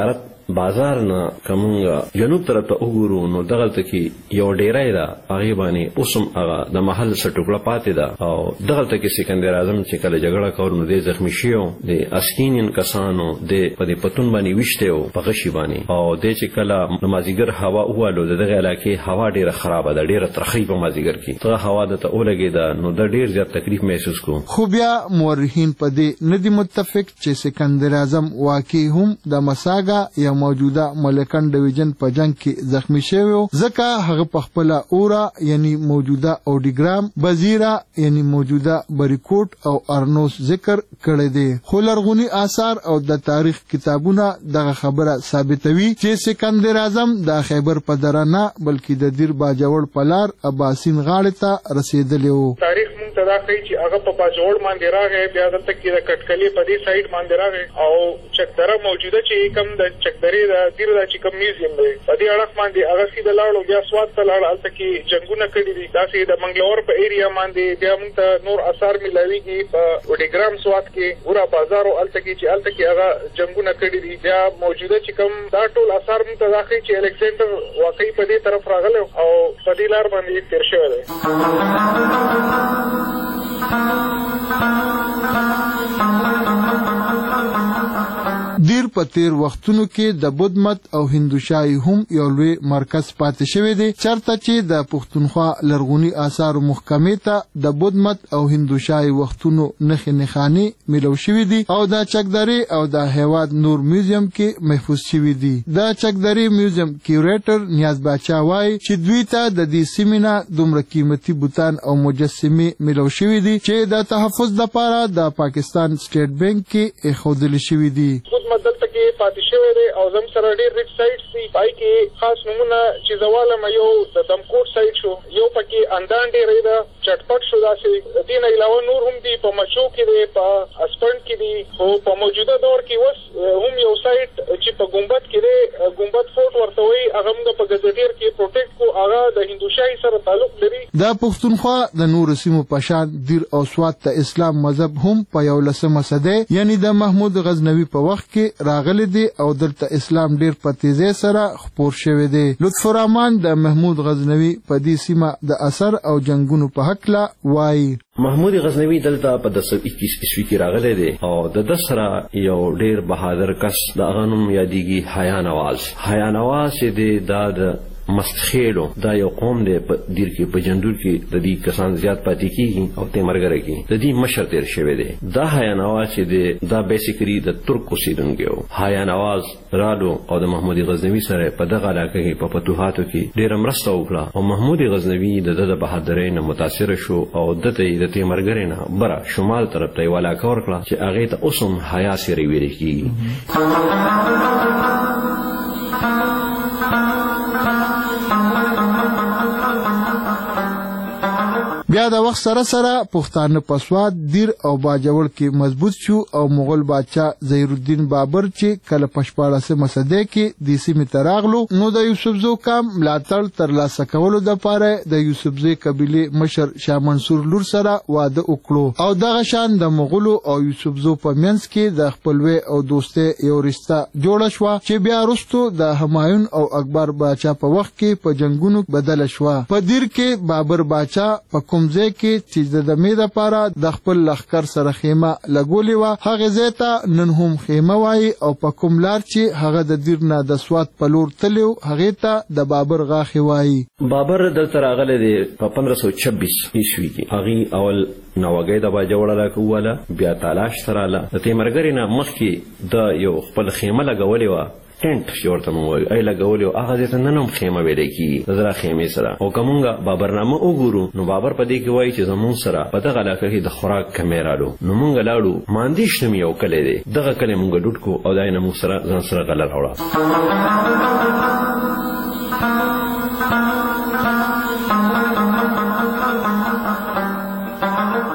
بازار نه کومه جنوب طرف ته وګورو نو دغه ته کې یو ډیرای دا هغه باندې اوسم هغه د محل سټوکړه پاتې ده او دغه ته کې سکندر اعظم چې کله جګړه کول نو د زخمی شیو د اسکینین کسانو د په پتون باندې وشته او په غشي باندې او د چې کله نمازیګر هوا اوالو دغه علاقې هوا ډیره خراب ده ډیره ترخی په مازیګر کې ته هوا د ته اولګي ده نو د ډیر زیات تکلیف محسوس کو خو بیا مورخین په دې ندي متفق چې سکندر اعظم واقعي هم د مساګا یا موجوده ملکن ډیویژن په جنگ کې زخمی شوی ځکه هغه په خپل اورا یعنی موجوده اوډیګرام بزیرا یعنی موجوده بریکوټ او ارنوس ذکر کړی دی خو لرغونی آثار او د تاریخ کتابونه دغه خبره ثابتوي چې سکندر اعظم د خیبر په دره نه بلکې د دیر باجوړ په لار اباسین غاړې ته رسیدلی و تاریخ مونږ ته دا ښیي چې هغه په باجوړ باندې راغی بیا دلته کې د کټکلي په دې سایډ باندې راغی او چکدره موجوده چې کوم د چکدرې د دیر د چې کوم میوزیم دی په دې اړخ باندې هغه سیده لاړو بیا سوات ته لاړ هلته کې جنګونه کړي دي داسې د منګلور په ایریا باندې بیا مونږ ته نور اثار ملاویږي په وډیګرام سوات کې ورا بازار او هلته کې هغه جنګونه کړي دي بیا موجوده چې کوم دا ټول اثار مونږ ته دا ښیي چې الکسندر واقعي په دې طرف راغلی او په دې لار باندې تیر شوی دی دیر په تیر وختونو کې د بود مت او هندوشاهي هم یو لوی مرکز پاتې شوی دی چرته چې د پښتونخوا لرغونی آثار محکمې ته د بود مت او هندوشاهي وختونو نښې نښانې ملو شوي دي او د چکدرې او د هیواد نور میوزیم کې محفوظ شوي دي د چکدرې میوزیم کیوریټر نیاز باچا وایي چې دوی ته د دې سیمې نه دومره قیمتي بوتان او مجسمې ملو شوي دي چې د تحفظ لپاره د پاکستان سټیټ بانک کې ایښودل شوي دي دلته کې پاتې شوی دی او زم سره ډېر ریچ سایټس دي پای کې خاص نمونه چې زوالم یو د دمکوټ سایټ شو یو پکې اندان ډېرې ده چټپټ شو داسې دې نه علاوه نور هم دي په مچو کې دی په اسپنډ کې دي خو په موجوده دور کې اوس هم یو سایټ چې په ګمبد کې دی ګمبد فورټ ورته وایي هغه موږ په ګزټیر کې پروټیکټ کو هغه د هندوشاهي سره تعلق لري د پښتونخوا د نورو سیمو په شان دیر او سوات ته اسلام مذهب هم په 11مه صدۍ یعنی د محمود غزنوي په وخت کې راغلی دی او دلته اسلام ډیر په تیزی سره خپور شوی دی لطف الرحمن د محمود غزنوي په دې سیمه د اثر او جنگونو په حق لا وایي محمود غزنوي دلته په 1921 عیسوي کې راغلی دی او د سره یو ډیر بهادر کس د غنوم یادېږي حیا نواز چې د مستخیلو دا یو قوم دی په دیر کې په جندور کې د دې کسان زیات پاتې کیږي او تیمرګره کې د دې مشر تیر شوی دی دا حیا نواز چې دی دا بیسیکلی د ترک اوسیدونکی و حیا نواز رالو او د محمود غزنوي سره په دغه علاقه کې په فتوحاتو کې ډیره مرسته وکړه او محمود غزنوي د بهادرۍ نه متاثر شو او د تیمرګرې نه بره شمال طرف ته یو علاقه ورکړه چې هغې ته اوس هم حیا سیرې ویل کیږي بیا د وخت سره سره پښتانه په سوات دیر او باجوړ کې مضبوط شو او مغول بادشاہ ظهیر الدین بابر چې کله په 14مه صدۍ کې د سیمې ته راغلو نو د یوسفزو قام ملاتړ ترلاسه کولو دپاره د یوسفزۍ قبیلې مشر شاه منصور لور سره واده وکړو او دغه شان د مغولو او یوسفزو په منځ کې د خپلوۍ او دوستۍ یو رشته جوړه شوه چې بیا وروستو د همایون او اکبر بادشاہ په وخت کې په جنگونو بدله شوه په دیر کې بابر بادشاہ په کوم ځای کې چې د دمې دپاره د خپل لښکر سره خیمه لګولې وه هغې ځای ته نن هم خیمه وایي او په کوم لار چې هغه د دیر نه د سوات په لور تللی و هغې ته د بابر غاښې وایي بابر دلته راغلی دی په 1526 عیسوي کې هغې اول نوګۍ د باجوړ علاقه وواله بیا تالاش ته راله د تیمرګرې نه مخکې د یو خپل خیمه لګولې وه ټینټ چې ورته مونږ وایو ای لګولې وه هغه ځای ته نن هم خیمه ویلی کېږي د زړه خیمې سره او که مونږ بابرنامه وګورو نو بابر په دې کې وایي چې زمونږ سره په دغه علاقه کې د خوراک کمې رالو نو مونږ لاړو ماندیش نوم یو کلی دی دغه کلی مونږ ډوډ کړو او دا یې نه مونږ سره ځان سره غله راوړه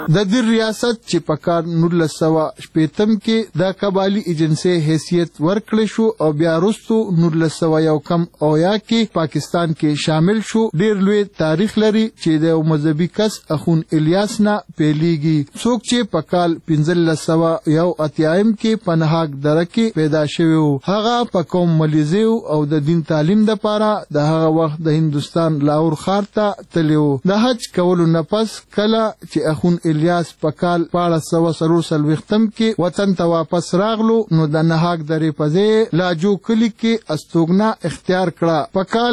د دې ریاست چې په کال 1980 کې د قبایلی ایجنسی حیثیت ورکړل شو او بیا وروسته 1901 کې پاکستان کې شامل شو. ډیر لوی تاریخ لري چې د مذهبي کس اخون الیاس نه پیلېږي، څوک چې په کال 1581 کې پنهاک دره کې پیدا شوی و. هغه په قوم ملیزي او د دین تعلیم لپاره د هغه وخت د هندستان لاهور ښار ته تللی و. د حج کولو نه پس کله چې اخون الیاس په کال 1440 کې وطن ته واپس راغلو نو د نهاک درې په ځای لاجو کلي کې استوګنه اختیار کړه. په کال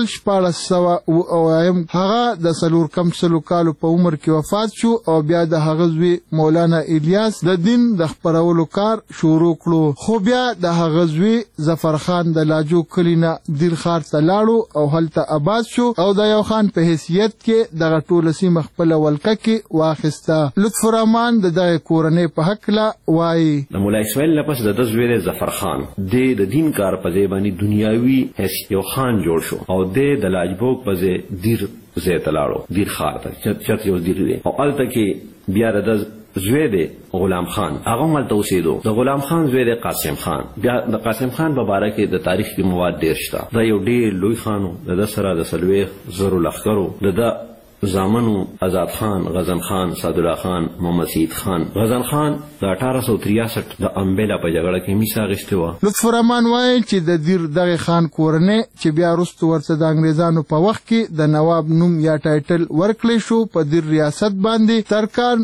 1400 هغه د 4 کالو په عمر کې وفات شو او بیا د هغه زوی مولانا الیاس د دین د خپرولو کار شروع کړو. خو بیا د هغه زوی ظفر خان د لاجو کلي نه دیر ښار ته لاړو او هلته آباد شو او د یو خان په حیثیت کې دغه ټوله سیمه خپله ولکه کې واخیسته. لطف الرحمن د دغه کورنۍ په هکله وایي د مولا اسماعیل نه پس د زوی ظفر خان د دین کار په ځای باندې دنیاوي حیثیت یو خان جوړ شو او د لاجبوک په ځای دیر ځای ته لاړو، دیر ښار ته چت یو دیر دی او هلته کې بیا د زوی دی غلام خان هغه ملته اوسېدو. د غلام خان زوی دی قاسم خان. بیا د قاسم خان په باره کې د تاریخ کې مواد ډیر شته. دا یو ډیر لوی خانو د سره د 40,000 لښکرو د زامنو آزاد خان، غزن خان، سعدالله خان، محمد سعید خان. غزن خان د 1863 د امبیلا په جګړه کې میثاق اخیستی و. لطف الرحمن وایي چې د دیر دغه خان کورنۍ چې بیا وروسته ورته د انګریزانو په وخت کې د نواب نوم یا ټایټل ورکړی شو په دیر ریاست باندې تر کال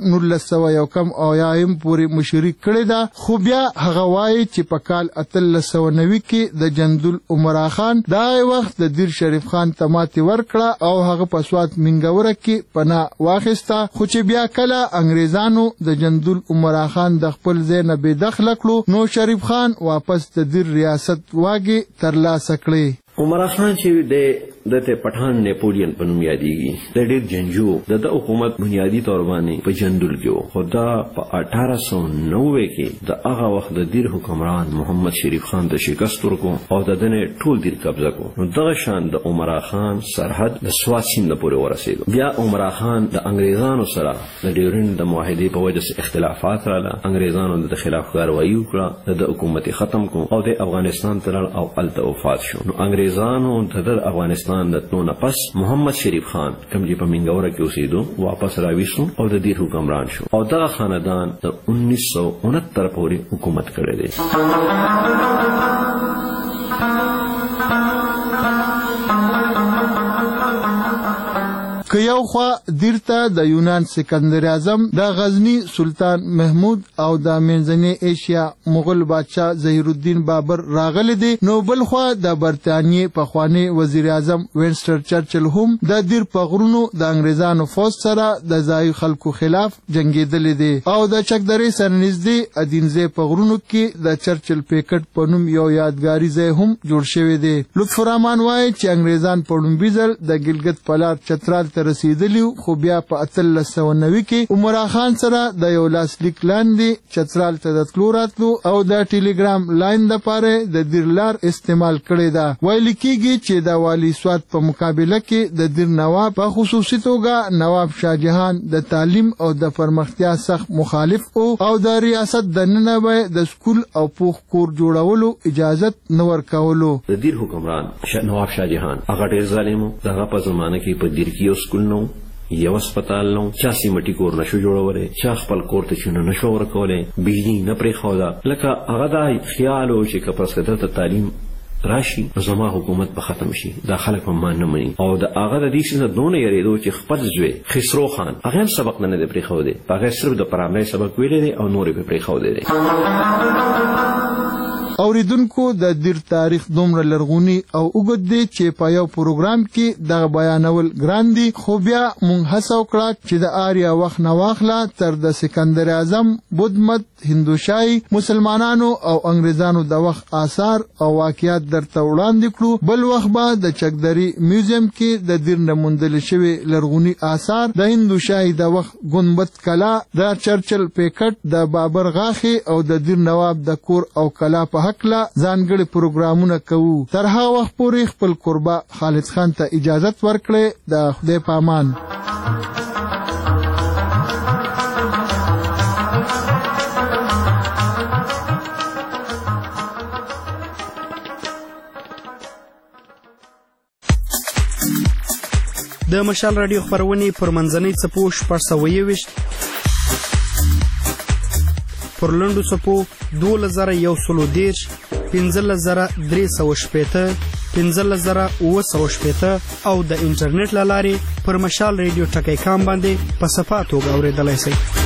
1901 پورې مشري کړې ده. خو بیا هغه وایي چې په کال 1890 کې د جندل عمرا خان دغه وخت د دیر شریف خان ته ماتې ورکړه او هغه په سوات منګور کې پناه واخیسته. خو چې بیا کله انګریزانو د جندل عمرا خان د خپل ځای نه بې دخله کړو نو شریف خان واپس د دیر ریاست واګې ترلاسه کړې. عمرا خان چې د پټان نیپولین په نوم یادېږي د ډېر جنجو د حکومت بنیادی طور باندې په جندل کې خو دا په 1890 کې د هغه وخت د دیر حکمران محمد شریف خان د شکست ورکړو او د دنه ټول دیر قبضه کړو. نو دغه شان د عمرا خان سرحد د سوات سیند پورې ورسېدو. بیا عمرا خان د انګریزانو سره د ډیورند د معاهدې په وجه سره اختلافات رااله. انګریزانو د خلاف کاروایی وکړه، د حکومت ختم کړ او د افغانستان ته لاړ او الته وفات شو. نو انګریزانو د افغانستان د تلو پس محمد شریف خان کوم چې په منګوره کې اوسېدو واپس راویستو او د دیر حکمران شو او دغه خاندان د 1969 پورې حکومت کړی دی. که یو خوا دیرته د یونان سکندر اعظم د غزنی سلطان محمود او د منځنۍ ایشیا مغل بادشاہ ظهیر الدین بابر راغلی دی نو بل خوا د برتانیې پخوانی وزیر اعظم وینسټن چرچل هم د دیر په غرونو د انګریزانو فوج سره د ځایي خلکو خلاف جنگیدلی دی او د چکدرې سره نږدې ادینځای په غرونو کې د چرچل پیکټ په نوم یو یادګاري ځای هم جوړ شوی دی. لطف الرحمن وایي چې انګریزان په لومړي ځل د ګلګت په لار چترال ته رسیدلی خو بیا په 1890 کې عمرا خان سره د یو لاسلیک لاندې چترال ته د تلو راتلو او د ټیلیګرام لاین دپاره د دیر لار استعمال کړې ده. ویل کېږي چې د والی سوات په مقابله کې د دیر نواب په خصوصي توګه نواب شاه جهان د تعلیم او د پرمختیا سخت مخالف او د ریاست دننه به د سکول او پوخ کور جوړولو اجازت نه ورکولو. د دیر حکمران نواب شاه جهان هغه ډېر ظالم و. دغه په زمانه کې په دیر کې یو سکول نو، یو اسپتال نو، چا سیمټي کور نشو جوړولی، چا خپل کور ته چونه نشو ورکولی، بجلی نه پرېښوده. لکه هغه دا خیال و چې که پس که دلته تعلیم راشي زما حکومت به ختم شي. دا خلک په ما نه مني او د هغه د دې څه دونه یریدو چې خپل زوی خسرو خان هغه هم سبق نه دی پرېښودی، هغه صرف د پرایمري سبق ویلی دی او نور یې پرې پرېښودی دی. اوریدونکو د دیر تاریخ دومره لرغونی او اوږد دی چې په یو پروګرام کې دغه بیانول ګران دي، خو بیا مونږ هڅه وکړه چې د آریا وخت نه واخله تر د سکندر اعظم، بودمت، هندوشاهي، مسلمانانو او انګریزانو د وخت آثار او واقعیات درته وړاندې کړو. بل وخت به د چکدري میوزیم کې د دیر نه موندل شوي لرغوني آثار، د هندوشاهي د وخت ګنبد کلا، د چرچل پیکټ، د بابر غاښې او د دیر نواب د کور او کلا په حقله ځانګړي پروګرامونه کوو. تر هغه وخت پورې خپل کوربه خالد خان ته اجازت ورکړئ. د خدای په امان. د مشال رادیو خپرونې پر منځنۍ څپو 621 پر لنډو څپو 2110 15380 15980 او د انټرنیټ له لارې پر مشال رادیو ټکی کام باندې په صفه توګه اورېدلای شئ.